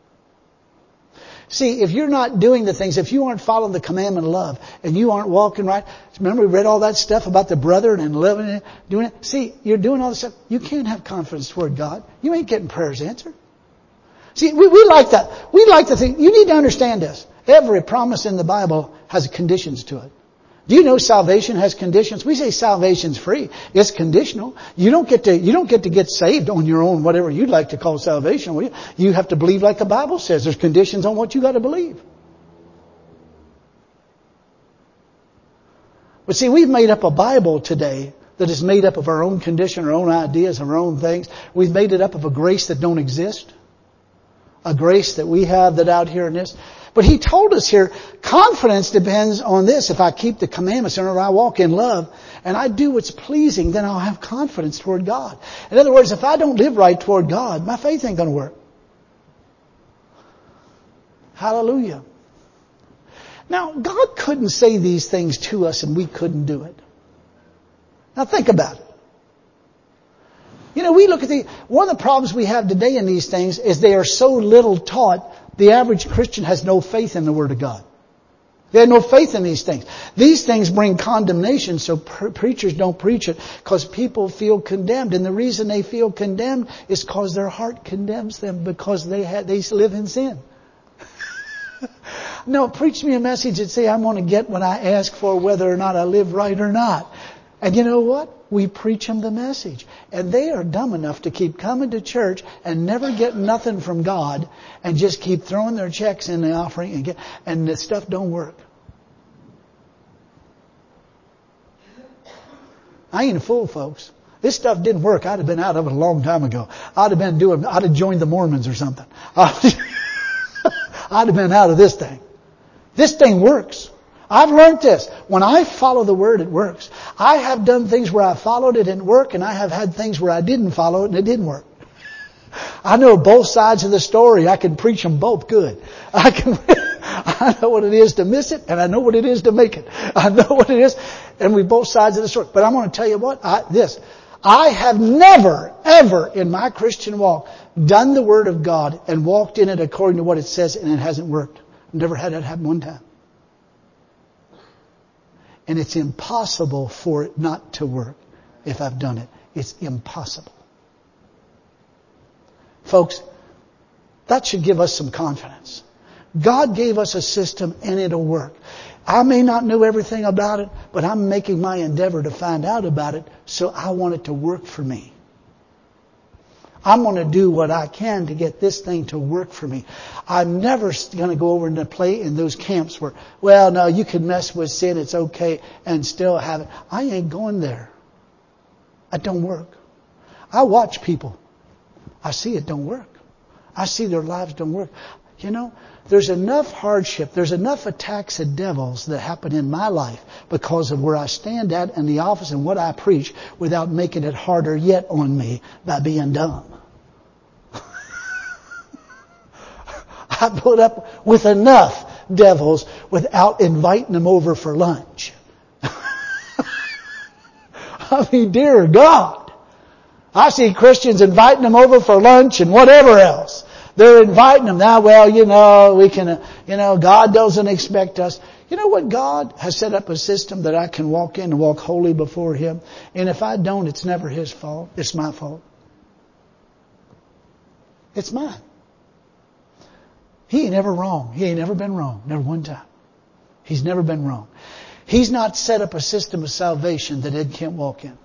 See, if you're not doing the things, if you aren't following the commandment of love, and you aren't walking right, remember we read all that stuff about the brethren and living it, doing it. See, you're doing all this stuff. You can't have confidence toward God. You ain't getting prayers answered. See, we, we like that. We like to think, you need to understand this. Every promise in the Bible has conditions to it. Do you know salvation has conditions? We say salvation's free. It's conditional. You don't get to, you don't get to get saved on your own, whatever you'd like to call salvation. You? you have to believe like the Bible says. There's conditions on what you got to believe. But see, we've made up a Bible today that is made up of our own condition, our own ideas, our own things. We've made it up of a grace that don't exist. a grace that we have that out here in this. But He told us here, confidence depends on this. If I keep the commandments and I walk in love and I do what's pleasing, then I'll have confidence toward God. In other words, if I don't live right toward God, my faith ain't going to work. Hallelujah. Now, God couldn't say these things to us and we couldn't do it. Now think about it. You know, we look at the, one of the problems we have today in these things is they are so little taught, the average Christian has no faith in the Word of God. They have no faith in these things. These things bring condemnation, so pre- preachers don't preach it because people feel condemned. And the reason they feel condemned is because their heart condemns them because they ha- they live in sin. No, preach me a message that say I'm going to get what I ask for whether or not I live right or not. And you know what? We preach them the message. And they are dumb enough to keep coming to church and never get nothing from God and just keep throwing their checks in the offering and get, and the stuff don't work. I ain't a fool, folks. This stuff didn't work. I'd have been out of it a long time ago. I'd have been doing, I'd have joined the Mormons or something. I'd have been out of this thing. This thing works. I've learned this. When I follow the Word, it works. I have done things where I followed it and it didn't work, and I have had things where I didn't follow it and it didn't work. I know both sides of the story. I can preach them both good. I can, I know what it is to miss it, and I know what it is to make it. I know what it is, and we both sides of the story. But I'm going to tell you what, I, this. I have never, ever in my Christian walk done the Word of God and walked in it according to what it says and it hasn't worked. Never had that happen one time. And it's impossible for it not to work if I've done it. It's impossible. Folks, that should give us some confidence. God gave us a system and it'll work. I may not know everything about it, but I'm making my endeavor to find out about it, so I want it to work for me. I'm going to do what I can to get this thing to work for me. I'm never going to go over and play in those camps where, well, no, you can mess with sin, it's okay, and still have it. I ain't going there. It don't work. I watch people. I see it don't work. I see their lives don't work. You know, there's enough hardship, there's enough attacks of devils that happen in my life because of where I stand at in the office and what I preach without making it harder yet on me by being dumb. I put up with enough devils without inviting them over for lunch. I mean, dear God, I see Christians inviting them over for lunch and whatever else. They're inviting them now. Well, you know, we can, uh, you know, God doesn't expect us. You know what? God has set up a system that I can walk in and walk holy before Him. And if I don't, it's never His fault. It's my fault. It's mine. He ain't ever wrong. He ain't ever been wrong. Never one time. He's never been wrong. He's not set up a system of salvation that Ed can't walk in.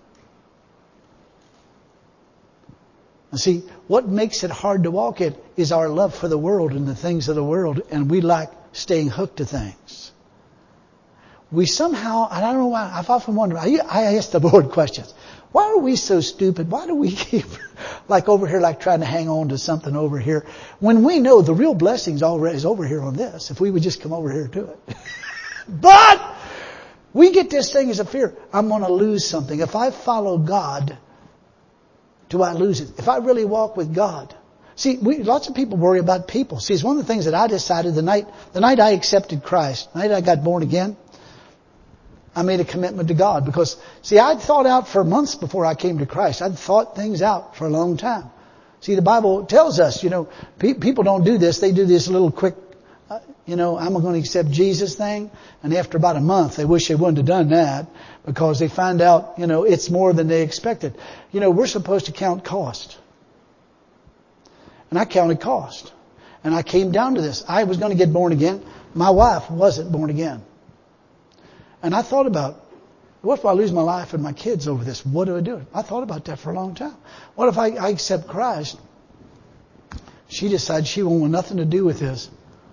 And see, what makes it hard to walk in is our love for the world and the things of the world, and we like staying hooked to things. We somehow, and I don't know why, I've often wondered, I, I ask the Lord questions. Why are we so stupid? Why do we keep, like over here, like trying to hang on to something over here, when we know the real blessings already is over here on this, if we would just come over here to it. But we get this thing as a fear. I'm going to lose something. If I follow God, do I lose it? If I really walk with God. See, we, lots of people worry about people. See, it's one of the things that I decided the night, the night I accepted Christ, the night I got born again, I made a commitment to God because, see, I'd thought out for months before I came to Christ. I'd thought things out for a long time. See, the Bible tells us, you know, pe- people don't do this. They do this little quick, uh, you know, I'm going to accept Jesus thing. And after about a month, they wish they wouldn't have done that because they find out, you know, it's more than they expected. You know, we're supposed to count cost. And I counted cost. And I came down to this. I was going to get born again. My wife wasn't born again. And I thought about, what if I lose my life and my kids over this? What do I do? I thought about that for a long time. What if I, I accept Christ? She decides she won't want nothing to do with this.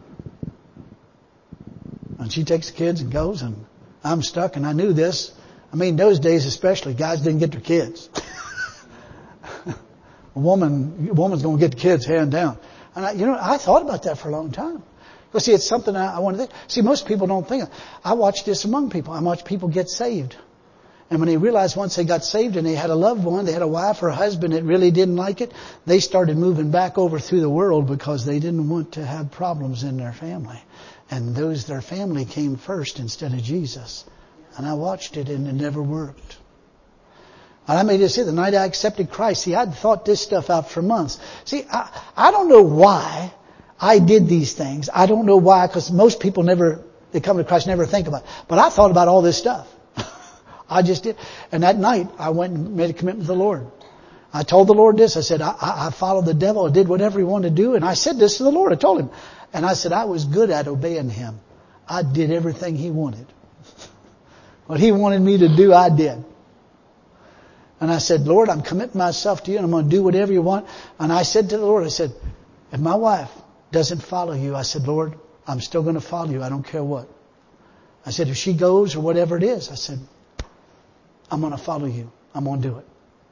And she takes the kids and goes, and I'm stuck, and I knew this. I mean, those days especially, guys didn't get their kids. a woman, a woman's going to get the kids hand down. And I, you know, I thought about that for a long time. But see, it's something I, I want to think. See, most people don't think of. I watch this among people. I watch people get saved. And when they realized once they got saved and they had a loved one, they had a wife or a husband that really didn't like it, they started moving back over through the world because they didn't want to have problems in their family. And those, their family came first instead of Jesus. And I watched it and it never worked. And I made this say the night I accepted Christ, see, I'd thought this stuff out for months. See, I, I don't know why I did these things. I don't know why, because most people never, they come to Christ, never think about it. But I thought about all this stuff. I just did. And that night, I went and made a commitment to the Lord. I told the Lord this. I said, I, I followed the devil. I did whatever he wanted to do. And I said this to the Lord. I told him. And I said, I was good at obeying him. I did everything he wanted. What he wanted me to do, I did. And I said, Lord, I'm committing myself to you and I'm going to do whatever you want. And I said to the Lord, I said, if my wife doesn't follow you, I said, Lord, I'm still going to follow you. I don't care what. I said, if she goes or whatever it is, I said, I'm going to follow you. I'm going to do it.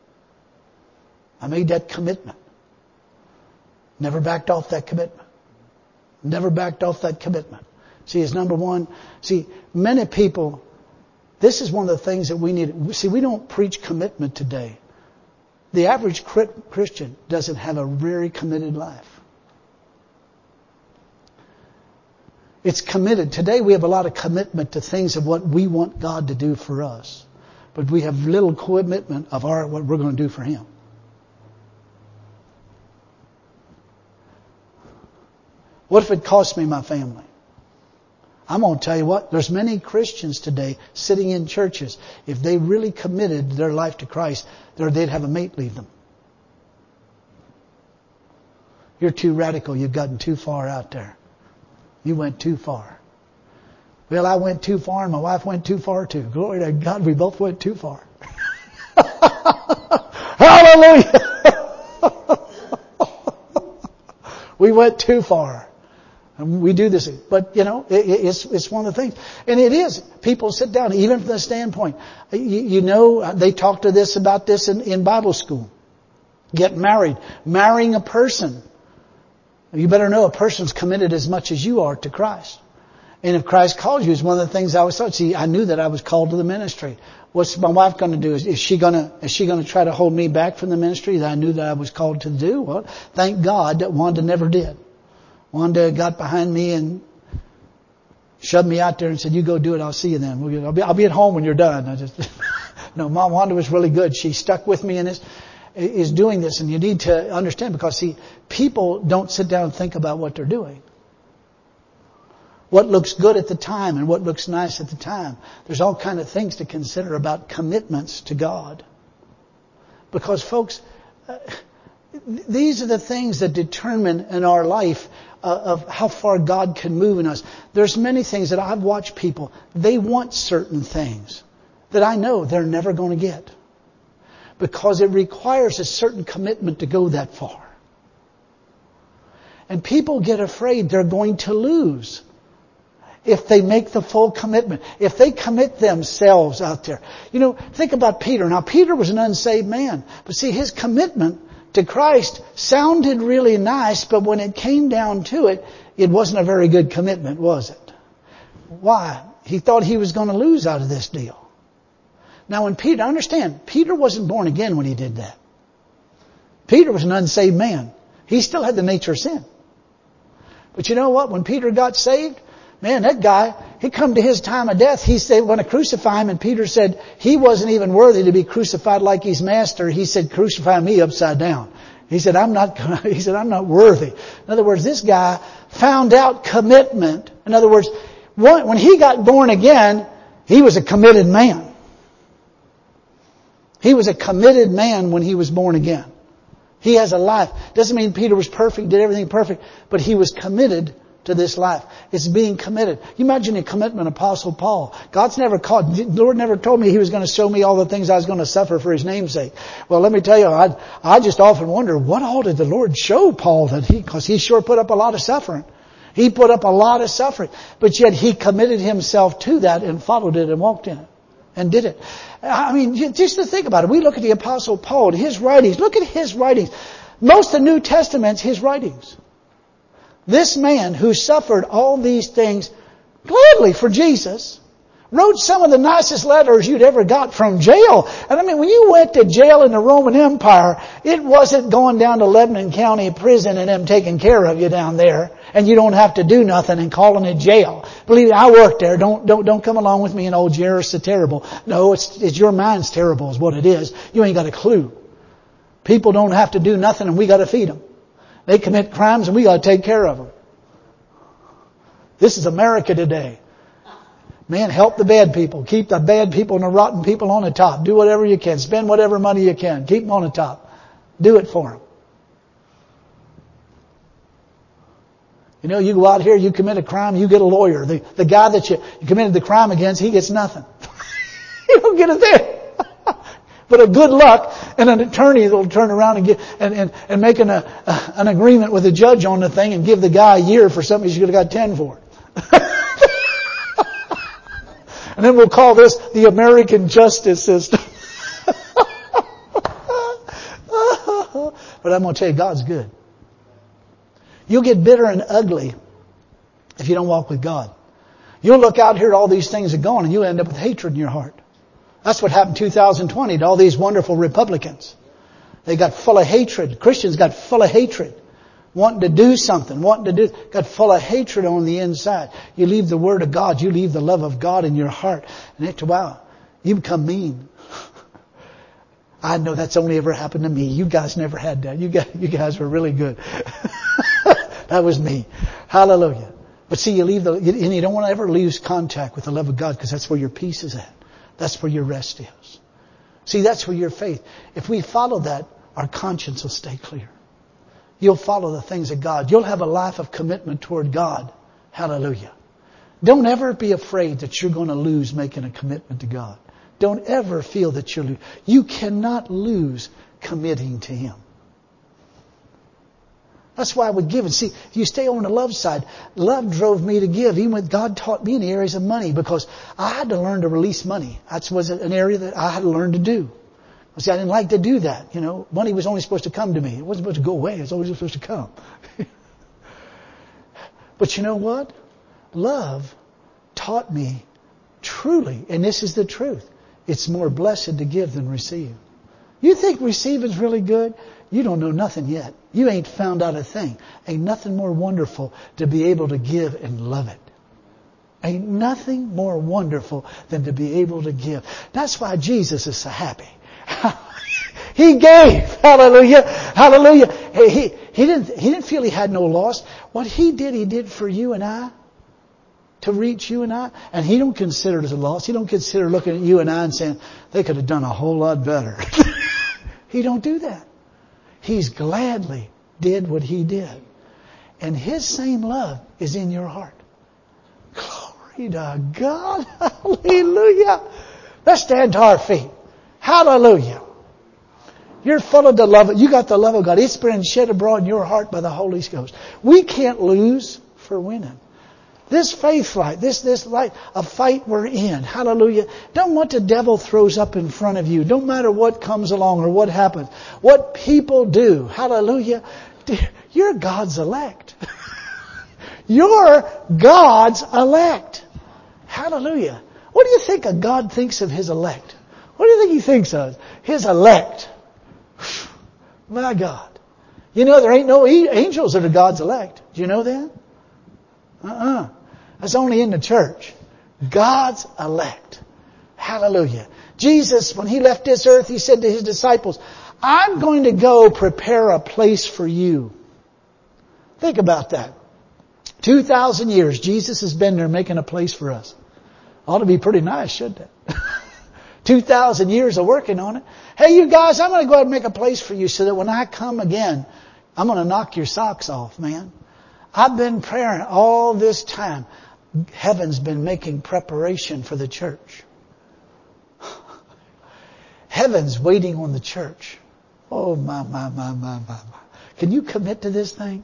I made that commitment. Never backed off that commitment. Never backed off that commitment. See, it's number one. See, many people, this is one of the things that we need. See, we don't preach commitment today. The average Christian doesn't have a very committed life. It's committed. Today we have a lot of commitment to things of what we want God to do for us. But we have little commitment of our what we're going to do for Him. What if it cost me my family? I'm going to tell you what, there's many Christians today sitting in churches. If they really committed their life to Christ, they'd have a mate leave them. You're too radical. You've gotten too far out there. You went too far. Well, I went too far and my wife went too far too. Glory to God, we both went too far. Hallelujah! We went too far. And we do this. But, you know, it, it's, it's one of the things. And it is. People sit down, even from the standpoint. You, you know, they talk to this about this in, in Bible school. Get married. Marrying a person. You better know a person's committed as much as you are to Christ. And if Christ calls you, it's one of the things I always thought. See, I knew that I was called to the ministry. What's my wife going to do? Is, is she going to, is she going to try to hold me back from the ministry that I knew that I was called to do? Well, thank God that Wanda never did. Wanda got behind me and shoved me out there and said, you go do it. I'll see you then. I'll be, I'll be at home when you're done. I just, no, Mom, Wanda was really good. She stuck with me in this, is doing this. And you need to understand because see, people don't sit down and think about what they're doing. What looks good at the time and what looks nice at the time. There's all kind of things to consider about commitments to God. Because folks, uh, these are the things that determine in our life uh, of how far God can move in us. There's many things that I've watched people, they want certain things that I know they're never going to get. Because it requires a certain commitment to go that far. And people get afraid they're going to lose if they make the full commitment. If they commit themselves out there. You know, think about Peter. Now, Peter was an unsaved man. But see, his commitment to Christ sounded really nice, but when it came down to it, it wasn't a very good commitment, was it? Why? He thought he was going to lose out of this deal. Now, when Peter, understand, Peter wasn't born again when he did that. Peter was an unsaved man. He still had the nature of sin. But you know what? When Peter got saved, man, that guy, he come to his time of death. He said, want to crucify him. And Peter said, he wasn't even worthy to be crucified like his master. He said, crucify me upside down. He said, I'm not, he said, I'm not worthy. In other words, this guy found out commitment. In other words, when he got born again, he was a committed man. He was a committed man when he was born again. He has a life. Doesn't mean Peter was perfect, did everything perfect, but he was committed to this life. It's being committed. You imagine the commitment of Apostle Paul. God's never called, the Lord never told me He was going to show me all the things I was going to suffer for His name's sake. Well, let me tell you, I, I just often wonder, what all did the Lord show Paul that he, because he sure put up a lot of suffering. He put up a lot of suffering, but yet he committed himself to that and followed it and walked in it and did it. I mean, just to think about it, we look at the Apostle Paul, his writings, look at his writings. Most of the New Testament's his writings. This man who suffered all these things gladly for Jesus wrote some of the nicest letters you'd ever got from jail. And I mean, when you went to jail in the Roman Empire, it wasn't going down to Lebanon County Prison and them taking care of you down there, and you don't have to do nothing and calling it jail. Believe me, I worked there. Don't don't don't come along with me and old Jairus is terrible. No, it's it's your mind's terrible is what it is. You ain't got a clue. People don't have to do nothing and we got to feed them. They commit crimes and we got to take care of them. This is America today. Man, help the bad people. Keep the bad people and the rotten people on the top. Do whatever you can. Spend whatever money you can. Keep them on the top. Do it for them. You know, you go out here, you commit a crime, you get a lawyer. The, the guy that you, you committed the crime against, he gets nothing. You don't get it there. But a good luck and an attorney that will turn around and get and, and, and make an, a, an agreement with the judge on the thing and give the guy a year for something he should have got ten for. And then we'll call this the American justice system. But I'm going to tell you, God's good. You'll get bitter and ugly if you don't walk with God. You'll look out here at all these things are going and you'll end up with hatred in your heart. That's what happened in two thousand twenty to all these wonderful Republicans. They got full of hatred. Christians got full of hatred. Wanting to do something, wanting to do, got full of hatred on the inside. You leave the Word of God, you leave the love of God in your heart. And it, wow, you become mean. I know that's only ever happened to me. You guys never had that. You guys, you guys were really good. That was me. Hallelujah. But see, you leave the, and you don't want to ever lose contact with the love of God because that's where your peace is at. That's where your rest is. See, that's where your faith. If we follow that, our conscience will stay clear. You'll follow the things of God. You'll have a life of commitment toward God. Hallelujah. Don't ever be afraid that you're going to lose making a commitment to God. Don't ever feel that you're losing. You cannot lose committing to Him. That's why we give. And see, if you stay on the love side, love drove me to give. Even when God taught me in the areas of money, because I had to learn to release money. That was an area that I had to learn to do. See, I didn't like to do that. You know, money was only supposed to come to me. It wasn't supposed to go away. It was always supposed to come. But you know what? Love taught me truly, and this is the truth, it's more blessed to give than receive. You think receiving's really good? You don't know nothing yet. You ain't found out a thing. Ain't nothing more wonderful to be able to give and love it. Ain't nothing more wonderful than to be able to give. That's why Jesus is so happy. He gave. Hallelujah. Hallelujah. He, he, he didn't, he didn't feel he had no loss. What He did, He did for you and I. To reach you and I. And He don't consider it as a loss. He don't consider looking at you and I and saying, they could have done a whole lot better. He don't do that. He's gladly did what He did. And His same love is in your heart. Glory to God. Hallelujah. Let's stand to our feet. Hallelujah. You're full of the love. You got the love of God. It's been shed abroad in your heart by the Holy Ghost. We can't lose for winning. This faith fight, this, this light, a fight we're in. Hallelujah. Don't what the devil throws up in front of you. Don't matter what comes along or what happens. What people do. Hallelujah. You're God's elect. You're God's elect. Hallelujah. What do you think a God thinks of His elect? What do you think He thinks of? His elect. My God. You know, there ain't no angels that are God's elect. Do you know that? Uh-uh. That's only in the church. God's elect. Hallelujah. Jesus, when He left this earth, He said to His disciples, I'm going to go prepare a place for you. Think about that. Two thousand years, Jesus has been there making a place for us. Ought to be pretty nice, shouldn't it? Two thousand years of working on it. Hey, you guys, I'm going to go ahead and make a place for you so that when I come again, I'm going to knock your socks off, man. I've been praying all this time. Heaven's been making preparation for the church. Heaven's waiting on the church. Oh, my, my, my, my, my, my. Can you commit to this thing?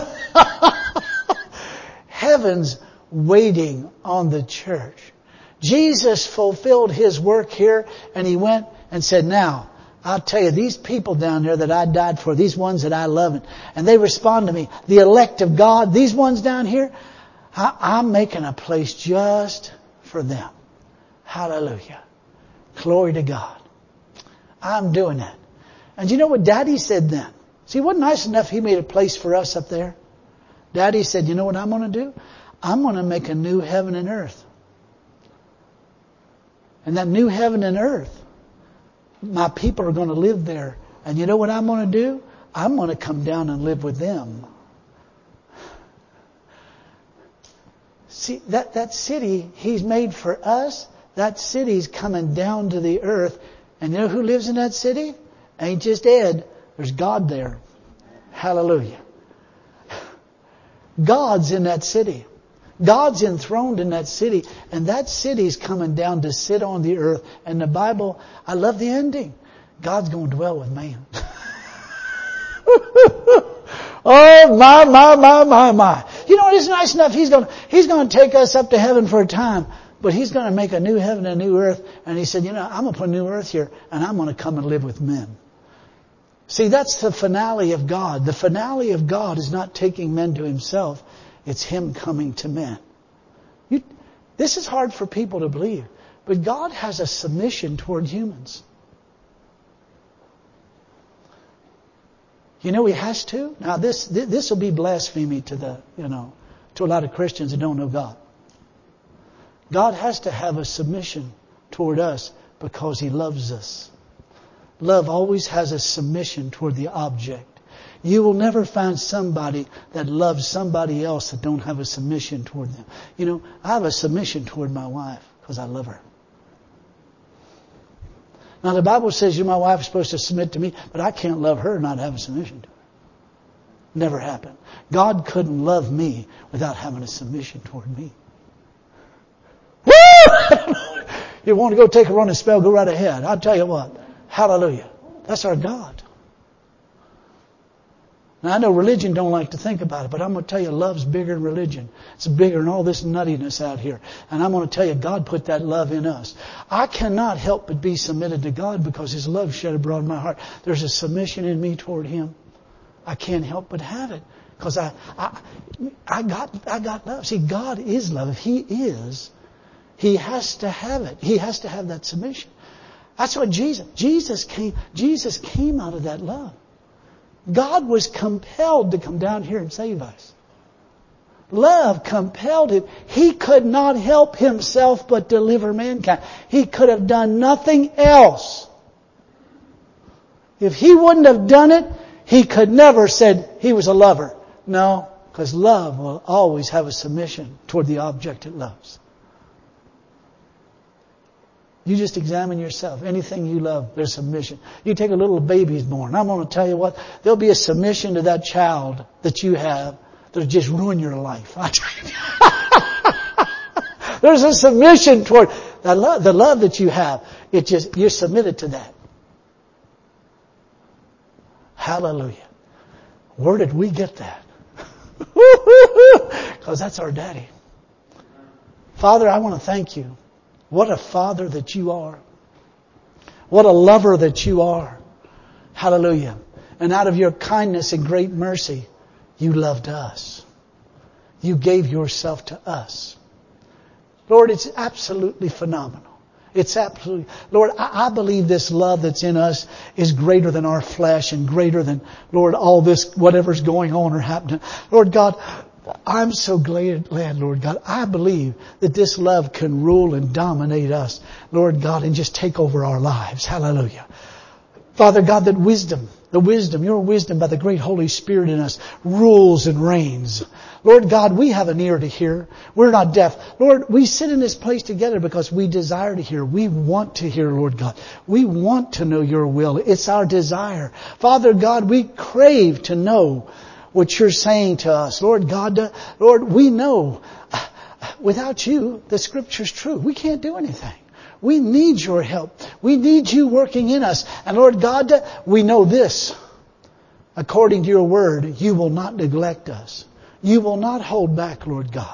Heaven's waiting on the church. Jesus fulfilled His work here and He went and said, now, I'll tell you, these people down there that I died for, these ones that I love, and they respond to me, the elect of God, these ones down here, I, I'm making a place just for them. Hallelujah. Glory to God. I'm doing that. And you know what Daddy said then? See, it wasn't nice enough He made a place for us up there. Daddy said, you know what I'm going to do? I'm going to make a new heaven and earth. And that new heaven and earth, my people are going to live there. And you know what I'm going to do? I'm going to come down and live with them. See, that, that city He's made for us, that city's coming down to the earth. And you know who lives in that city? Ain't just Ed. There's God there. Hallelujah. God's in that city. God's enthroned in that city. And that city's coming down to sit on the earth. And the Bible, I love the ending. God's going to dwell with man. Oh, my, my, my, my, my. You know, it's nice enough. He's going, he's going to take us up to heaven for a time. But He's going to make a new heaven and a new earth. And He said, you know, I'm going to put a new earth here. And I'm going to come and live with men. See, that's the finale of God. The finale of God is not taking men to Himself. It's Him coming to men. You, this is hard for people to believe. But God has a submission toward humans. You know He has to. Now this this will be blasphemy to the, you know, to a lot of Christians that don't know God. God has to have a submission toward us because He loves us. Love always has a submission toward the object. You will never find somebody that loves somebody else that don't have a submission toward them. You know, I have a submission toward my wife because I love her. Now the Bible says you, my wife, is supposed to submit to me, but I can't love her and not have a submission to her. Never happened. God couldn't love me without having a submission toward me. Woo! You want to go take a running spell, go right ahead. I'll tell you what. Hallelujah. That's our God. Now I know religion don't like to think about it, but I'm going to tell you love's bigger than religion. It's bigger than all this nuttiness out here. And I'm going to tell you God put that love in us. I cannot help but be submitted to God because His love shed abroad in my heart. There's a submission in me toward Him. I can't help but have it because I, I, I got, I got love. See, God is love. If He is, He has to have it. He has to have that submission. That's what Jesus, Jesus came, Jesus came out of that love. God was compelled to come down here and save us. Love compelled Him. He could not help Himself but deliver mankind. He could have done nothing else. If He wouldn't have done it, He could never have said He was a lover. No, because love will always have a submission toward the object it loves. You just examine yourself. Anything you love, there's submission. You take a little baby's born. I'm going to tell you what, there'll be a submission to that child that you have that'll just ruin your life. There's a submission toward the love, the love that you have. It just, you're submitted to that. Hallelujah. Where did we get that? Because that's our daddy. Father, I want to thank you. What a Father that you are. What a lover that you are. Hallelujah. And out of your kindness and great mercy, you loved us. You gave yourself to us. Lord, it's absolutely phenomenal. It's absolutely, Lord, I, I believe this love that's in us is greater than our flesh and greater than, Lord, all this, whatever's going on or happening. Lord God, I'm so glad, Lord God. I believe that this love can rule and dominate us, Lord God, and just take over our lives. Hallelujah. Father God, that wisdom, the wisdom, your wisdom by the great Holy Spirit in us rules and reigns. Lord God, we have an ear to hear. We're not deaf. Lord, we sit in this place together because we desire to hear. We want to hear, Lord God. We want to know your will. It's our desire. Father God, we crave to know what you're saying to us. Lord God, uh, Lord, we know uh, without you, the Scripture's true. We can't do anything. We need your help. We need you working in us. And Lord God, uh, we know this. According to your word, you will not neglect us. You will not hold back, Lord God.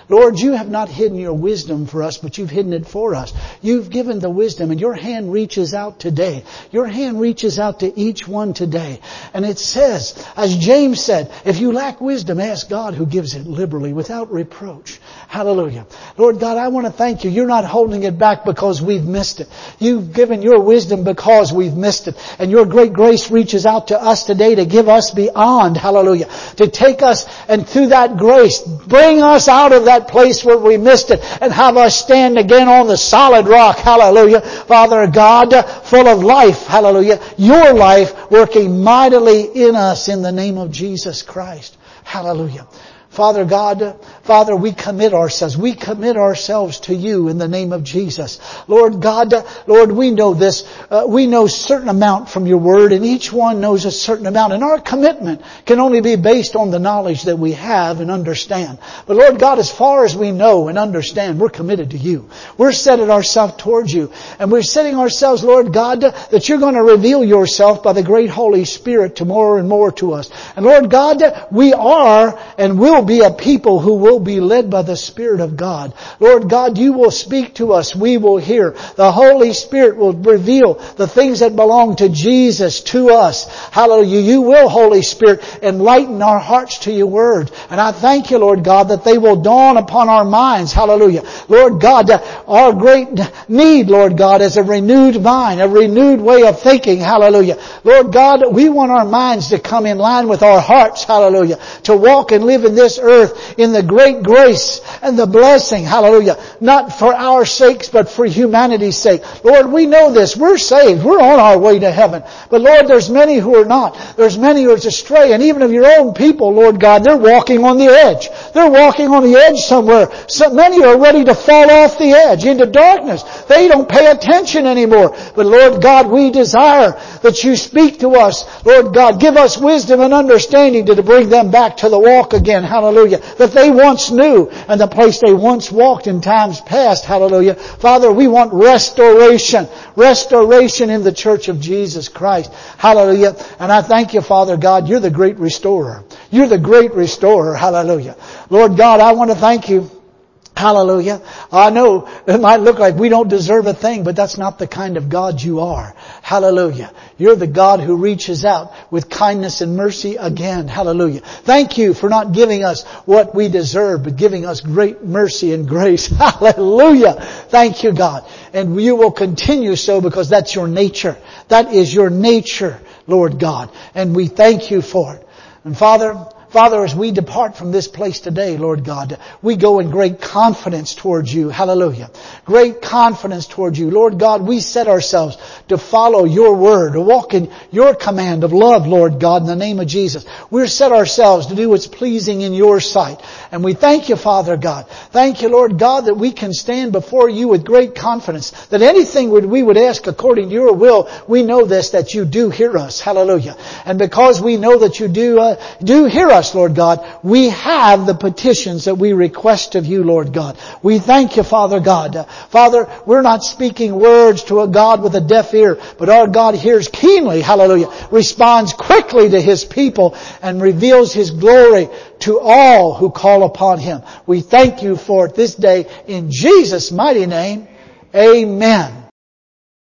Lord, you have not hidden your wisdom for us, but you've hidden it for us. You've given the wisdom, and your hand reaches out today. Your hand reaches out to each one today. And it says, as James said, if you lack wisdom, ask God who gives it liberally without reproach. Hallelujah. Lord God, I want to thank you. You're not holding it back because we've missed it. You've given your wisdom because we've missed it. And your great grace reaches out to us today to give us beyond. Hallelujah. To take us and through that grace, bring us out of that place where we missed it and have us stand again on the solid rock. Hallelujah. Father God, full of life. Hallelujah. Your life working mightily in us in the name of Jesus Christ. Hallelujah. Father God, Father, we commit ourselves. We commit ourselves to you in the name of Jesus. Lord God, Lord, we know this. Uh, we know a certain amount from your word, and each one knows a certain amount. And our commitment can only be based on the knowledge that we have and understand. But Lord God, as far as we know and understand, we're committed to you. We're setting ourselves towards you. And we're setting ourselves, Lord God, that you're going to reveal yourself by the great Holy Spirit to more and more to us. And Lord God, we are and will be a people who will be led by the Spirit of God. Lord God, you will speak to us. We will hear. The Holy Spirit will reveal the things that belong to Jesus to us. Hallelujah. You will, Holy Spirit, enlighten our hearts to your word. And I thank you, Lord God, that they will dawn upon our minds. Hallelujah. Lord God, our great need, Lord God, is a renewed mind, a renewed way of thinking. Hallelujah. Lord God, we want our minds to come in line with our hearts. Hallelujah. To walk and live in this earth in the great grace and the blessing. Hallelujah. Not for our sakes, but for humanity's sake. Lord, we know this. We're saved. We're on our way to heaven. But Lord, there's many who are not. There's many who are astray. And even of your own people, Lord God, they're walking on the edge. They're walking on the edge somewhere. So many are ready to fall off the edge into darkness. They don't pay attention anymore. But Lord God, we desire that you speak to us. Lord God, give us wisdom and understanding to, to bring them back to the walk again. Hallelujah. That they once knew and the place they once walked in times past. Hallelujah. Father, we want restoration. Restoration in the church of Jesus Christ. Hallelujah. And I thank you, Father God, you're the great restorer. You're the great restorer. Hallelujah. Lord God, I want to thank you. Hallelujah. I know it might look like we don't deserve a thing, but that's not the kind of God you are. Hallelujah. You're the God who reaches out with kindness and mercy again. Hallelujah. Thank you for not giving us what we deserve, but giving us great mercy and grace. Hallelujah. Thank you, God. And you will continue so because that's your nature. That is your nature, Lord God. And we thank you for it. And Father, Father, as we depart from this place today, Lord God, we go in great confidence towards you. Hallelujah. Great confidence towards you. Lord God, we set ourselves to follow your word, to walk in your command of love, Lord God, in the name of Jesus. We're set ourselves to do what's pleasing in your sight. And we thank you, Father God. Thank you, Lord God, that we can stand before you with great confidence. That anything we would ask according to your will, we know this, that you do hear us. Hallelujah. And because we know that you do, uh, do hear us, Lord God, we have the petitions that we request of you, Lord God. We thank you, Father God. Father, we're not speaking words to a God with a deaf ear, but our God hears keenly, hallelujah, responds quickly to His people and reveals His glory to all who call upon Him. We thank you for it this day in Jesus' mighty name. Amen.